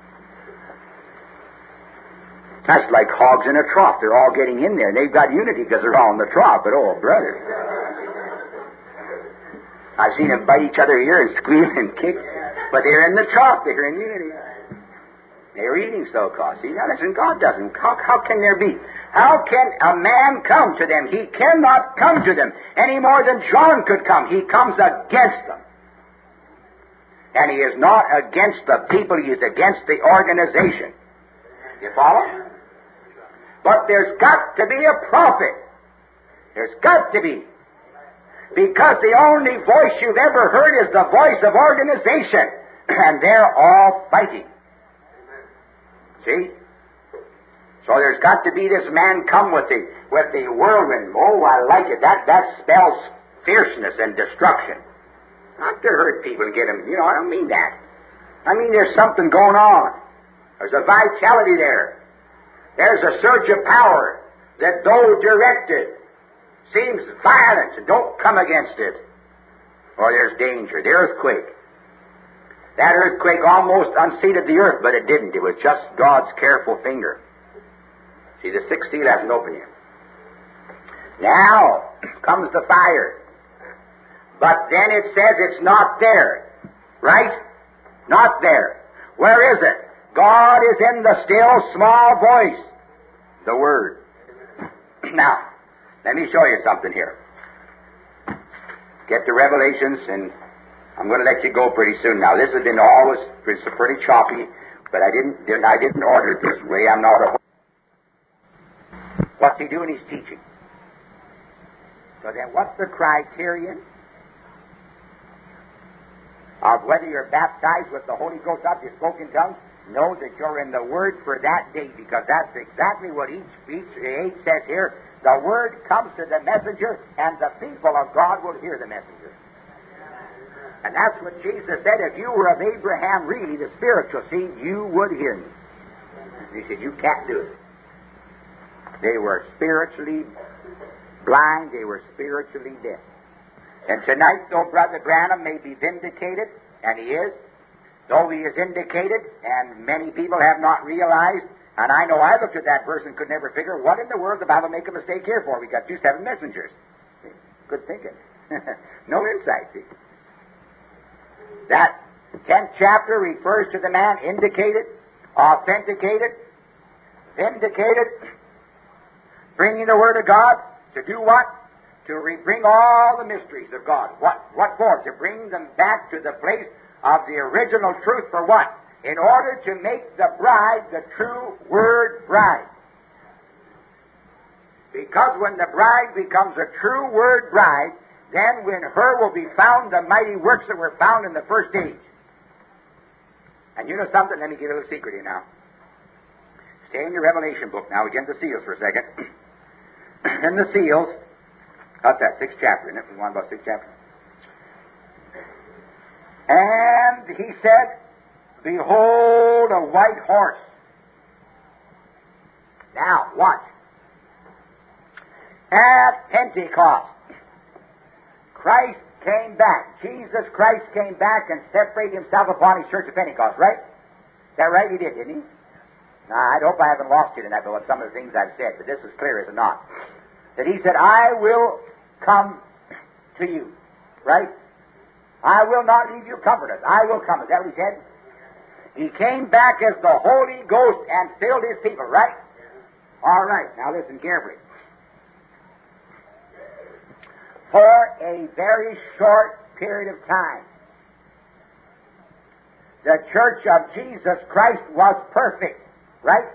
That's like hogs in a trough. They're all getting in there, and they've got unity because they're all in the trough, but oh, brother. I've seen them bite each other here and squeal and kick. but they're in the trough. They're in unity. They're eating so-called. See, now listen, God doesn't. How can there be? How can a man come to them? He cannot come to them any more than John could come. He comes against them. And he is not against the people. He is against the organization. You follow? But there's got to be a prophet. There's got to be. Because the only voice you've ever heard is the voice of organization. And they're all fighting. See? So there's got to be this man come with the whirlwind. Oh, I like it. That spells fierceness and destruction. Not to hurt people and get them. I don't mean that. I mean there's something going on. There's a vitality there. There's a surge of power that, though directed, seems violent, and don't come against it. Or there's danger. The earthquake. That earthquake almost unseated the earth, but it didn't. It was just God's careful finger. See, the sixth seal hasn't opened yet. Now comes the fire. But then it says it's not there. Right? Not there. Where is it? God is in the still small voice. The Word. Now, let me show you something here. Get to Revelations, and I'm going to let you go pretty soon. Now, this has been always pretty choppy, but I didn't order it this way. I'm not a... What's he doing? He's teaching. So then, what's the criterion of whether you're baptized with the Holy Ghost after you spoke in tongues? Know that you're in the Word for that day, because that's exactly what each age says here. The Word comes to the messenger, and the people of God will hear the messenger. And that's what Jesus said. If you were of Abraham, really, the spiritual seed, you would hear me. He said, you can't do it. They were spiritually blind. They were spiritually deaf. And tonight, though Brother Branham may be vindicated, and he is, though he is indicated, and many people have not realized, and I know I looked at that verse and could never figure what in the world the Bible make a mistake here for. We got 7 messengers. Good thinking. No insight, see. That 10th chapter refers to the man indicated, authenticated, vindicated, bringing the Word of God to do what? To bring all the mysteries of God. What for? To bring them back to the place of the original truth. For what? In order to make the bride the true Word bride. Because when the bride becomes a true Word bride, then when her will be found the mighty works that were found in the first age. And you know something? Let me give you a little secret here now. Stay in your Revelation book now. We get into the seals for a second. In the seals, that's that 6th chapter, isn't it? We want about 6th chapter. And he said, behold, a white horse. Now, watch. At Pentecost, Christ came back. Jesus Christ came back and separated himself upon his church of Pentecost, right? Is that right? He did, didn't he? Now, I hope I haven't lost you tonight by some of the things I've said, but this is clear, is it not? That he said, I will come to you, right? I will not leave you comfortless. I will come. Is that what he said? He came back as the Holy Ghost and filled his people, right? All right. Now listen carefully. For a very short period of time, the church of Jesus Christ was perfect, right?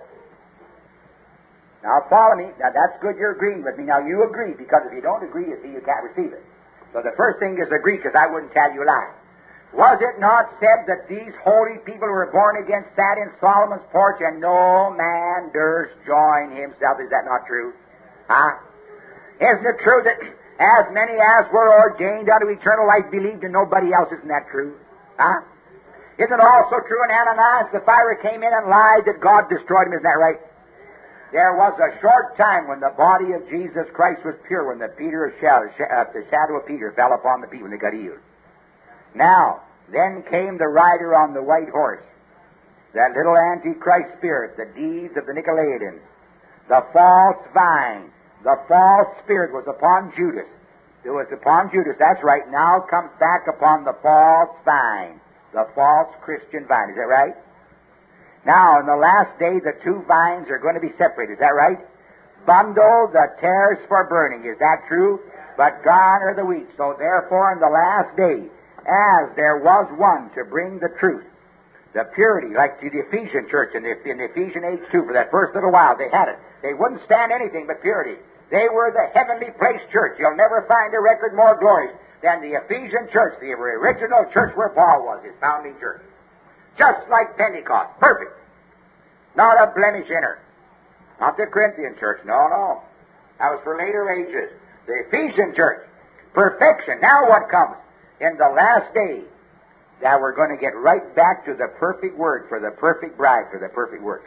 Now follow me. Now that's good you're agreeing with me. Now you agree, because if you don't agree, you see, you can't receive it. So the first thing is agree, because I wouldn't tell you a lie. Was it not said that these holy people who were born again sat in Solomon's porch and no man durst join himself? Is that not true? Huh? Isn't it true that as many as were ordained unto eternal life believed and nobody else? Isn't that true? Huh? Isn't it also true in Ananias, the fire came in and lied that God destroyed him? Isn't that right? There was a short time when the body of Jesus Christ was pure, when the shadow of Peter fell upon the people and they got healed. Now, then came the rider on the white horse, that little Antichrist spirit, the deeds of the Nicolaitans, the false vine, the false spirit was upon Judas. It was upon Judas, that's right, now comes back upon the false vine. the false Christian vine. Is that right? Now, in the last day, the two vines are going to be separated. Is that right? Bundle the tares for burning. Is that true? But gone are the wheat. So therefore, in the last day, as there was one to bring the truth, the purity, like to the Ephesian church in the Ephesian age too, for that first little while, they had it. They wouldn't stand anything but purity. They were the heavenly place church. You'll never find a record more glorious than the Ephesian church, the original church where Paul was, his founding church. Just like Pentecost. Perfect. Not a blemish in her. Not the Corinthian church. No, no. That was for later ages. The Ephesian church. Perfection. Now what comes? In the last day, that we're going to get right back to the perfect word for the perfect bride for the perfect works.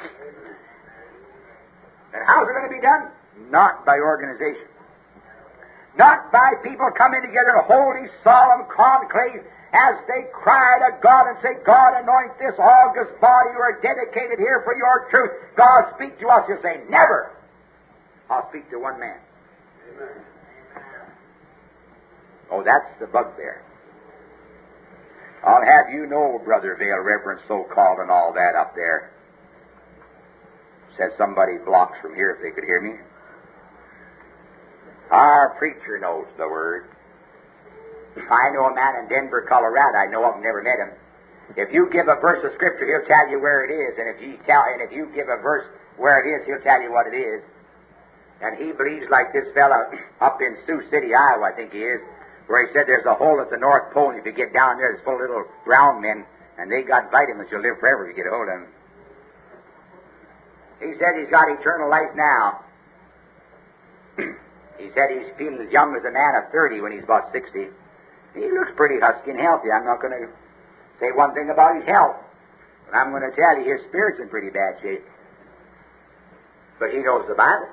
And how's it going to be done? Not by organization. Not by people coming together in a holy, solemn conclave as they cry to God and say, God, anoint this august body who are dedicated here for your truth. God, speak to us. You'll say, never. I'll speak to one man. Amen. Oh, that's the bugbear. I'll have you know, Brother Vail, Reverend so-called and all that up there. Says somebody blocks from here if they could hear me. Our preacher knows the Word. I know a man in Denver, Colorado. I know of him, never met him. If you give a verse of Scripture, he'll tell you where it is. And if you give a verse where it is, he'll tell you what it is. And he believes like this fella up in Sioux City, Iowa, I think he is, where he said there's a hole at the North Pole, and if you get down there, it's full of little brown men, and they got vitamins. You'll live forever if you get a hold of them. He said he's got eternal life now. He said he's feeling as young as a man of 30 when he's about 60. He looks pretty husky and healthy. I'm not going to say one thing about his health, but I'm going to tell you his spirit's in pretty bad shape. But he knows the Bible.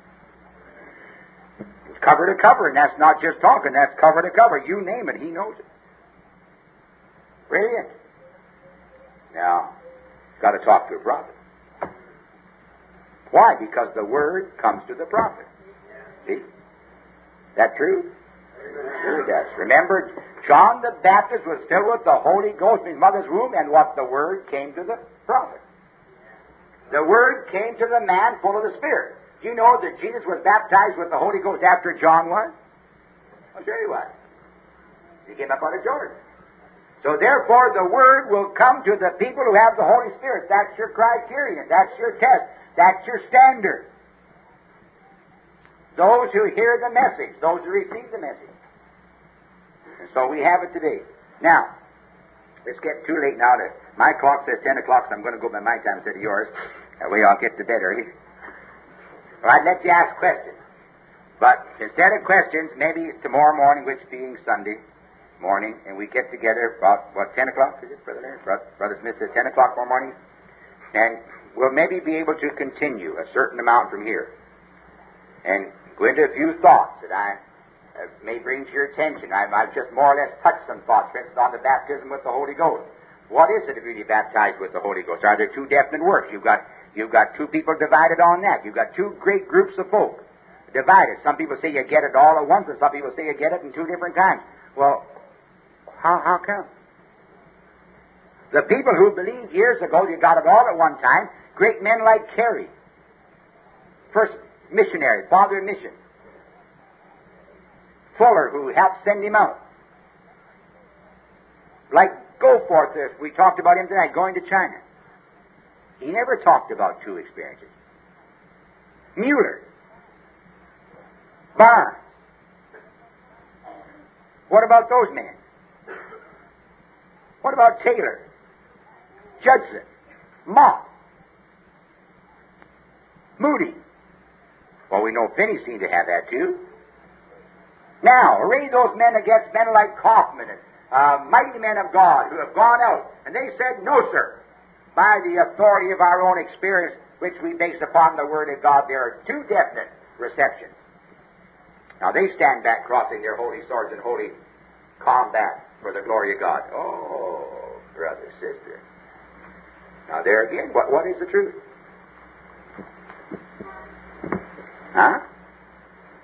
It's cover to cover, and that's not just talking, that's cover to cover. You name it, he knows it. Brilliant. Now, got to talk to a prophet. Why? Because the Word comes to the prophet. See? That true? Sure it does. Remember, John the Baptist was filled with the Holy Ghost in his mother's womb, and what? The Word came to the prophet. The Word came to the man full of the Spirit. Do you know that Jesus was baptized with the Holy Ghost after John was? I'll show you what. He came up out of Jordan. So therefore, the Word will come to the people who have the Holy Spirit. That's your criterion. That's your test. That's your standard. Those who hear the message. Those who receive the message. And so we have it today. Now, it's getting too late now. My clock says 10 o'clock, so I'm going to go by my time instead of yours. That way I'll get to bed early. Well, I'd let you ask questions. But instead of questions, maybe tomorrow morning, which being Sunday morning, and we get together about, 10 o'clock, is it, Brother Leonard? Brother Smith said 10 o'clock tomorrow morning. And we'll maybe be able to continue a certain amount from here. And go into a few thoughts that I may bring to your attention. I've just more or less touched some thoughts, for instance, on the baptism with the Holy Ghost. What is it to be baptized with the Holy Ghost? Are there two definite works? You've got two people divided on that. You've got two great groups of folk divided. Some people say you get it all at once, and some people say you get it in two different times. Well, how come? The people who believed years ago you got it all at one time, great men like Carey, first missionary, father of mission, Fuller, who helped send him out, like Goforth, we talked about him tonight, going to China. He never talked about two experiences. Mueller, Barnes. What about those men? What about Taylor, Judson, Mott, Moody? Well, we know Finney seemed to have that too. Now, array those men against men like Kaufman and mighty men of God who have gone out, and they said, no, sir. By the authority of our own experience, which we base upon the Word of God, there are two definite receptions. Now, they stand back crossing their holy swords in holy combat for the glory of God. Oh, brother, sister. Now, there again, what is the truth? Huh?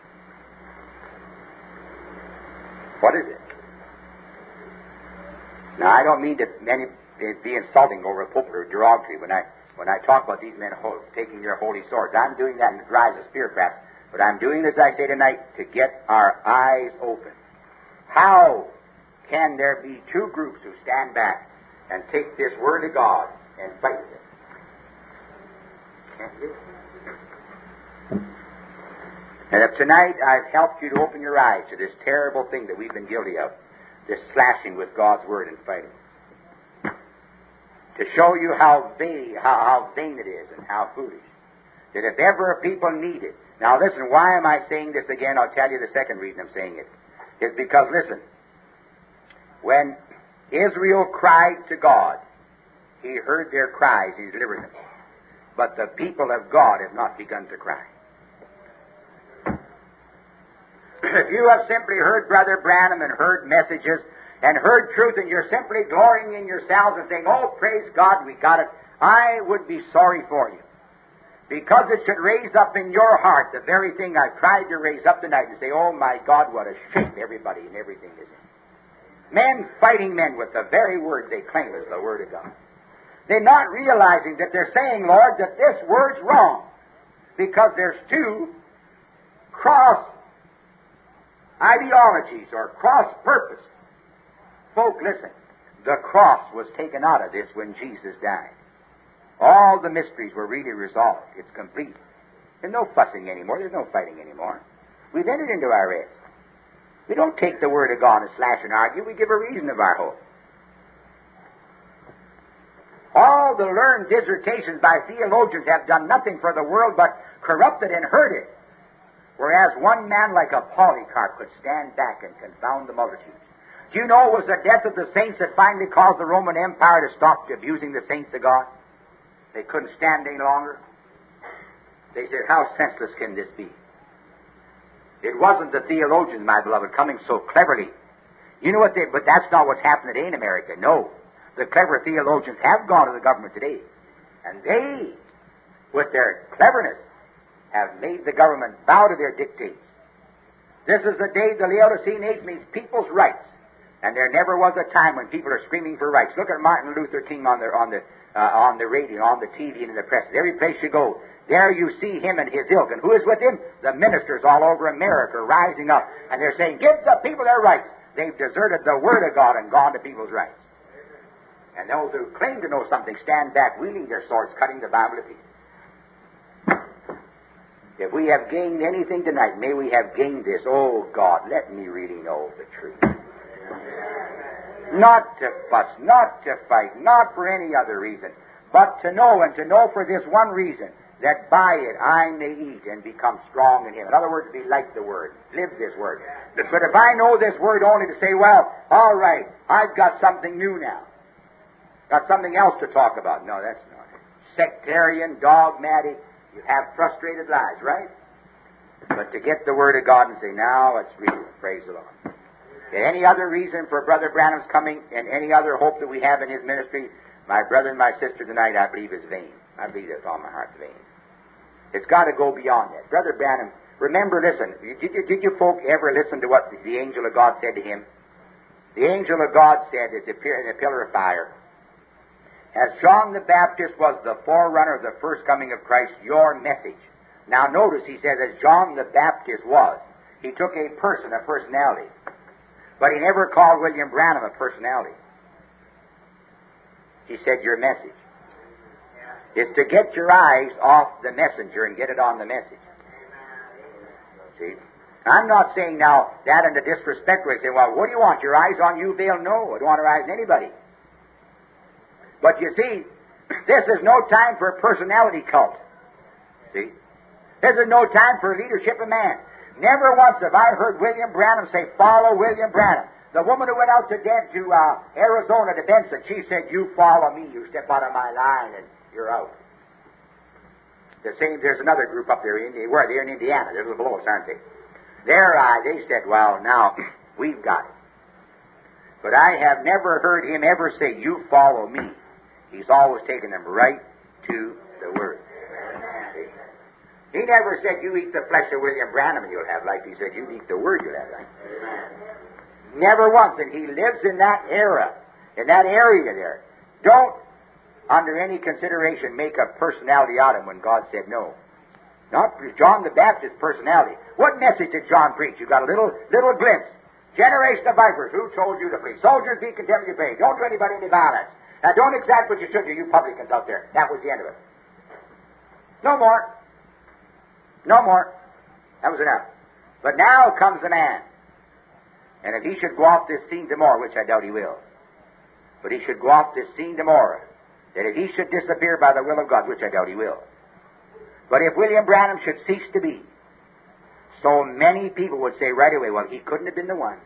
What is it? Now, I don't mean to be insulting over a pulpit or derogatory when I talk about these men taking their holy swords. I'm doing that in the drives of spirit, perhaps. But I'm doing this, I say tonight, to get our eyes open. How can there be two groups who stand back and take this Word of God and fight with it? Can't do it. And if tonight I've helped you to open your eyes to this terrible thing that we've been guilty of, this slashing with God's Word and fighting, to show you how vain it is and how foolish, that if ever a people need it. Now listen, why am I saying this again? I'll tell you the second reason I'm saying it. Is because, listen, when Israel cried to God, He heard their cries and He delivered them. But the people of God have not begun to cry. If you have simply heard Brother Branham and heard messages and heard truth and you're simply glorying in yourselves and saying, oh, praise God, we got it, I would be sorry for you. Because it should raise up in your heart the very thing I've tried to raise up tonight and say, oh my God, what a shape everybody and everything is in. Men fighting men with the very word they claim is the Word of God. They're not realizing that they're saying, Lord, that this word's wrong. Because there's two cross ideologies or cross purpose. Folk, listen, the cross was taken out of this when Jesus died. All the mysteries were really resolved. It's complete. There's no fussing anymore. There's no fighting anymore. We've entered into our rest. We don't take the Word of God and slash and argue. We give a reason of our hope. All the learned dissertations by theologians have done nothing for the world but corrupted and hurt it. Whereas one man like a Polycarp could stand back and confound the multitudes. Do you know it was the death of the saints that finally caused the Roman Empire to stop abusing the saints of God? They couldn't stand any longer. They said, how senseless can this be? It wasn't the theologians, my beloved, coming so cleverly. You know what but that's not what's happened today in America. No. The clever theologians have gone to the government today. And they, with their cleverness, have made the government bow to their dictates. This is the day the Laodicean age means people's rights. And there never was a time when people are screaming for rights. Look at Martin Luther King on the radio, on the TV, and in the press. Every place you go, there you see him and his ilk. And who is with him? The ministers all over America rising up. And they're saying, give the people their rights. They've deserted the Word of God and gone to people's rights. And those who claim to know something stand back, wielding their swords, cutting the Bible to pieces. If we have gained anything tonight, may we have gained this. Oh, God, let me really know the truth. Not to fuss, not to fight, not for any other reason, but to know, and to know for this one reason, that by it I may eat and become strong in Him. In other words, be like the Word, live this Word. But if I know this Word only to say, well, all right, I've got something new now, got something else to talk about. No, that's not it. Sectarian, dogmatic, you have frustrated lives, right? But to get the Word of God and say, now it's real, praise the Lord. Any other reason for Brother Branham's coming and any other hope that we have in his ministry, my brother and my sister tonight, I believe is vain. I believe that with all my heart, vain. It's got to go beyond that. Brother Branham, remember, listen, did you folk ever listen to what the angel of God said to him? The angel of God said, as in a pillar of fire, as John the Baptist was the forerunner of the first coming of Christ, your message. Now notice, he says, as John the Baptist was, he took a person, a personality. But he never called William Branham a personality. He said, your message is to get your eyes off the messenger and get it on the message. See? I'm not saying now that in the disrespect way, say, well, what do you want, your eyes on you, Vale? No, I don't want your eyes on anybody. But you see, this is no time for a personality cult. See? This is no time for leadership of man. Never once have I heard William Branham say, follow William Branham. The woman who went out to Arizona to Benson, she said, you follow me, you step out of my line, and you're out. The same, there's another group up there, they're in Indiana, they're a little below us, aren't they? They said, well, now, we've got it. But I have never heard him ever say, you follow me. He's always taken them right to the Word. He never said, you eat the flesh of William Branham and you'll have life. He said, you eat the Word, you'll have life. Never once. And he lives in that era. in that area there. Don't, under any consideration, make a personality out of him when God said no. Not John the Baptist's personality. What message did John preach? You got a little glimpse. Generation of vipers, who told you to flee? Soldiers, be content with your pay. Don't do anybody any violence. Now, don't exact what you should do, you publicans out there. That was the end of it. No more. No more. That was enough. But now comes the man. And if he should go off this scene tomorrow, which I doubt he will, but he should go off this scene tomorrow, that if he should disappear by the will of God, which I doubt he will, but if William Branham should cease to be, so many people would say right away, well, he couldn't have been the one.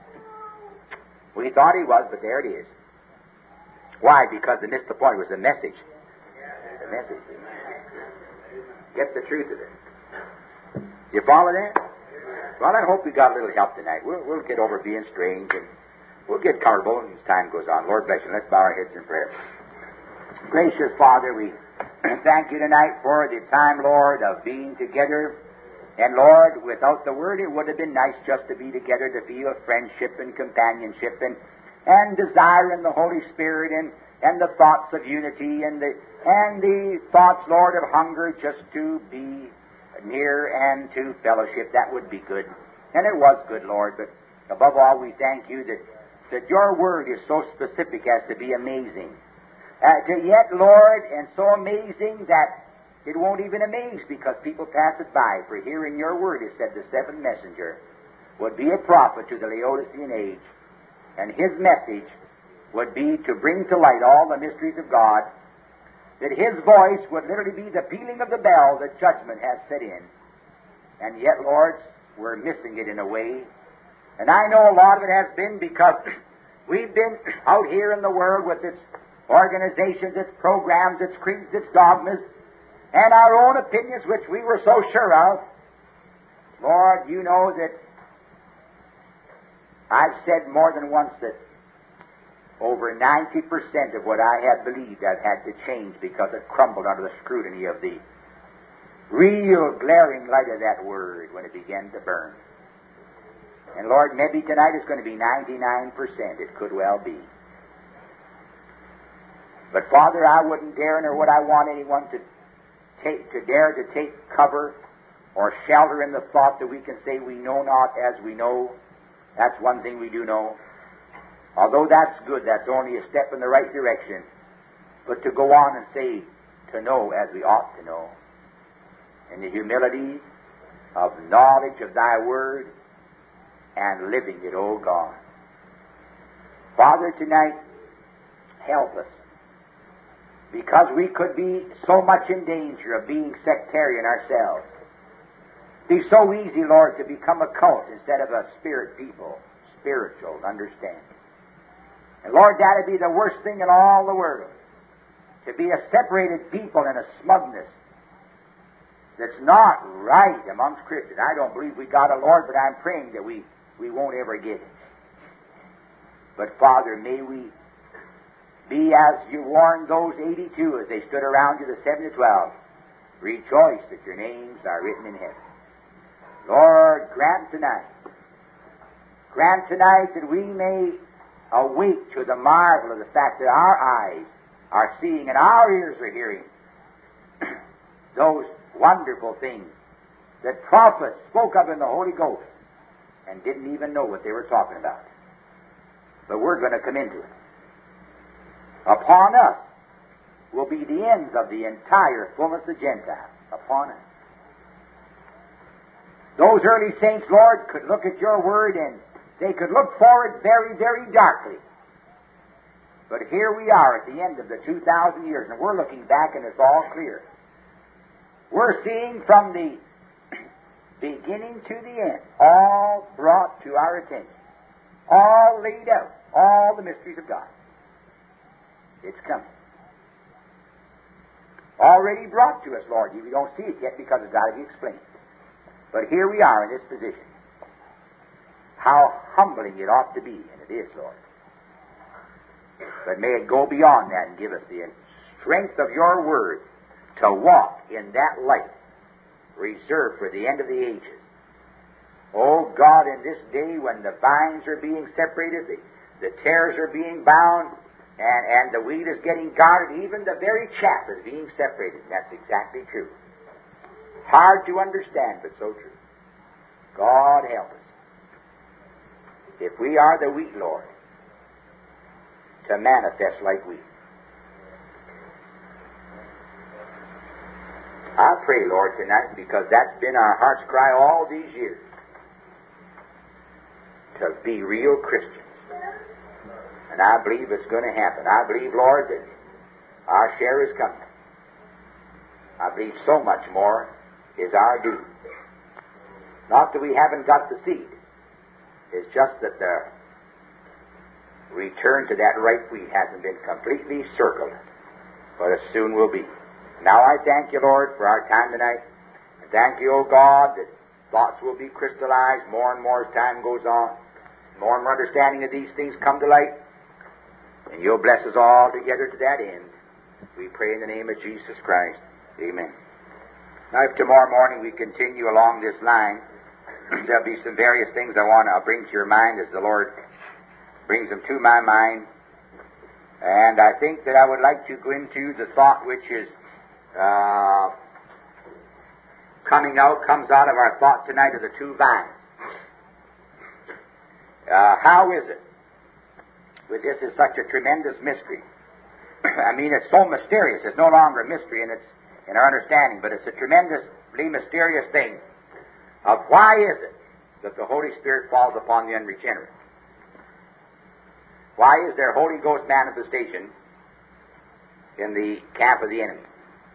We thought he was, but there it is. Why? Because they missed the point. It was the message. The message. Get the truth of it. You follow that? Well, I hope we got a little help tonight. We'll get over being strange, and we'll get comfortable as time goes on. Lord bless you. Let's bow our heads in prayer. Gracious Father, we thank you tonight for the time, Lord, of being together. And Lord, without the Word, it would have been nice just to be together, to feel friendship and companionship and desire in the Holy Spirit and the thoughts of unity and the thoughts, Lord, of hunger just to be near and to fellowship. That would be good. And it was good, Lord. But above all, we thank you that your Word is so specific as to be amazing. Yet, Lord, and so amazing that it won't even amaze because people pass it by. For here in your Word is said the seventh messenger would be a prophet to the Laodicean age, and his message would be to bring to light all the mysteries of God, that his voice would literally be the pealing of the bell that judgment has set in. And yet, Lord, we're missing it in a way. And I know a lot of it has been because we've been out here in the world with its organizations, its programs, its creeds, its dogmas, and our own opinions, which we were so sure of. Lord, you know that I've said more than once that over 90% of what I had believed I've had to change because it crumbled under the scrutiny of the real glaring light of that Word when it began to burn. And Lord, maybe tonight it's going to be 99%. It could well be. But Father, I wouldn't dare, nor would I want anyone to dare to take cover or shelter in the thought that we can say we know not as we know. That's one thing we do know. Although that's good, that's only a step in the right direction. But to go on and say, to know as we ought to know, in the humility of knowledge of Thy Word and living it, O God. Father, tonight, help us. Because we could be so much in danger of being sectarian ourselves. Be so easy, Lord, to become a cult instead of a spirit people, spiritual understanding. And Lord, that'd be the worst thing in all the world. To be a separated people and a smugness that's not right amongst Christians. I don't believe we got a Lord, but I'm praying that we won't ever get it. But Father, may we be as you warned those 82 as they stood around you, the 7 to 12. Rejoice that your names are written in heaven. Lord, grant tonight that we may awake to the marvel of the fact that our eyes are seeing and our ears are hearing those wonderful things that prophets spoke of in the Holy Ghost and didn't even know what they were talking about. But we're going to come into it. Upon us will be the ends of the entire fullness of Gentiles. Upon us. Those early saints, Lord, could look at your Word and they could look forward very, very darkly. But here we are at the end of the 2,000 years, and we're looking back and it's all clear. We're seeing from the beginning to the end, all brought to our attention, all laid out, all the mysteries of God. It's coming. Already brought to us, Lord. You don't see it yet because it's got to be explained. But here we are in this position. How humbling it ought to be, and it is, Lord. But may it go beyond that and give us the strength of your Word to walk in that light reserved for the end of the ages. Oh God, in this day when the vines are being separated, the tares are being bound, and the wheat is getting guarded. Even the very chaff is being separated. That's exactly true. Hard to understand, but so true. God help us. If we are the wheat, Lord, to manifest like wheat. I pray, Lord, tonight, because that's been our heart's cry all these years, to be real Christians. And I believe it's going to happen. I believe, Lord, that our share is coming. I believe so much more is our due. Not that we haven't got the seed. It's just that the return to that right wheat hasn't been completely circled, but it soon will be. Now I thank you, Lord, for our time tonight. And thank you, O God, that thoughts will be crystallized more and more as time goes on. More and more understanding of these things come to light. And you'll bless us all together to that end. We pray in the name of Jesus Christ. Amen. Now, if tomorrow morning we continue along this line, there'll be some various things I'll bring to your mind as the Lord brings them to my mind. And I think that I would like to go into the thought which is comes out of our thought tonight of the two vines. How is it that this is such a tremendous mystery? I mean, it's so mysterious. It's no longer a mystery in our understanding, but it's a tremendously mysterious thing of why is it that the Holy Spirit falls upon the unregenerate? Why is there Holy Ghost manifestation in the camp of the enemy?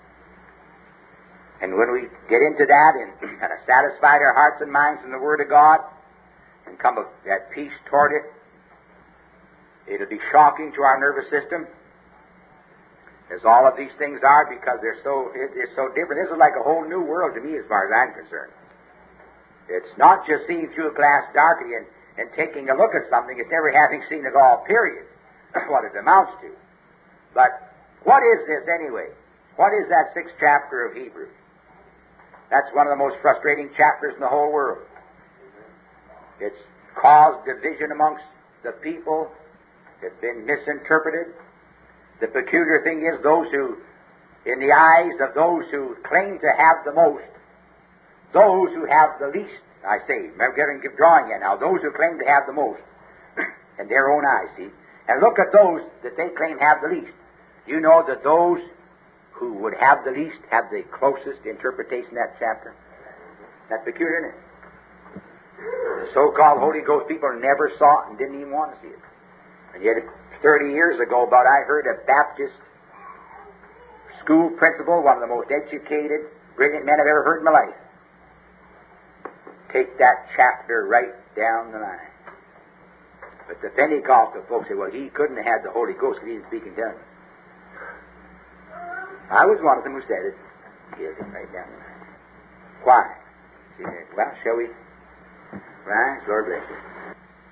And when we get into that and have satisfied our hearts and minds in the Word of God and come at peace toward it, it'll be shocking to our nervous system, as all of these things are, because it's so different. This is like a whole new world to me as far as I'm concerned. It's not just seeing through a glass darkly and taking a look at something. It's never having seen it all, period. What it amounts to. But what is this anyway? What is that 6th chapter of Hebrews? That's one of the most frustrating chapters in the whole world. It's caused division amongst the people. It's been misinterpreted. The peculiar thing is those who, in the eyes of those who claim to have the most, those who have the least, I say, I'm drawing you now, those who claim to have the most, in their own eyes, see, and look at those that they claim have the least. You know that those who would have the least have the closest interpretation of that chapter? That's peculiar, isn't it? The so-called Holy Ghost people never saw it and didn't even want to see it. And yet 30 years ago, I heard a Baptist school principal, one of the most educated, brilliant men I've ever heard in my life, take that chapter right down the line. But the Pentecostal folks say, well, he couldn't have had the Holy Ghost because he didn't speak in tongues. I was one of them who said it. Give him right down the line. Why? Well, shall we? Right? Lord bless you.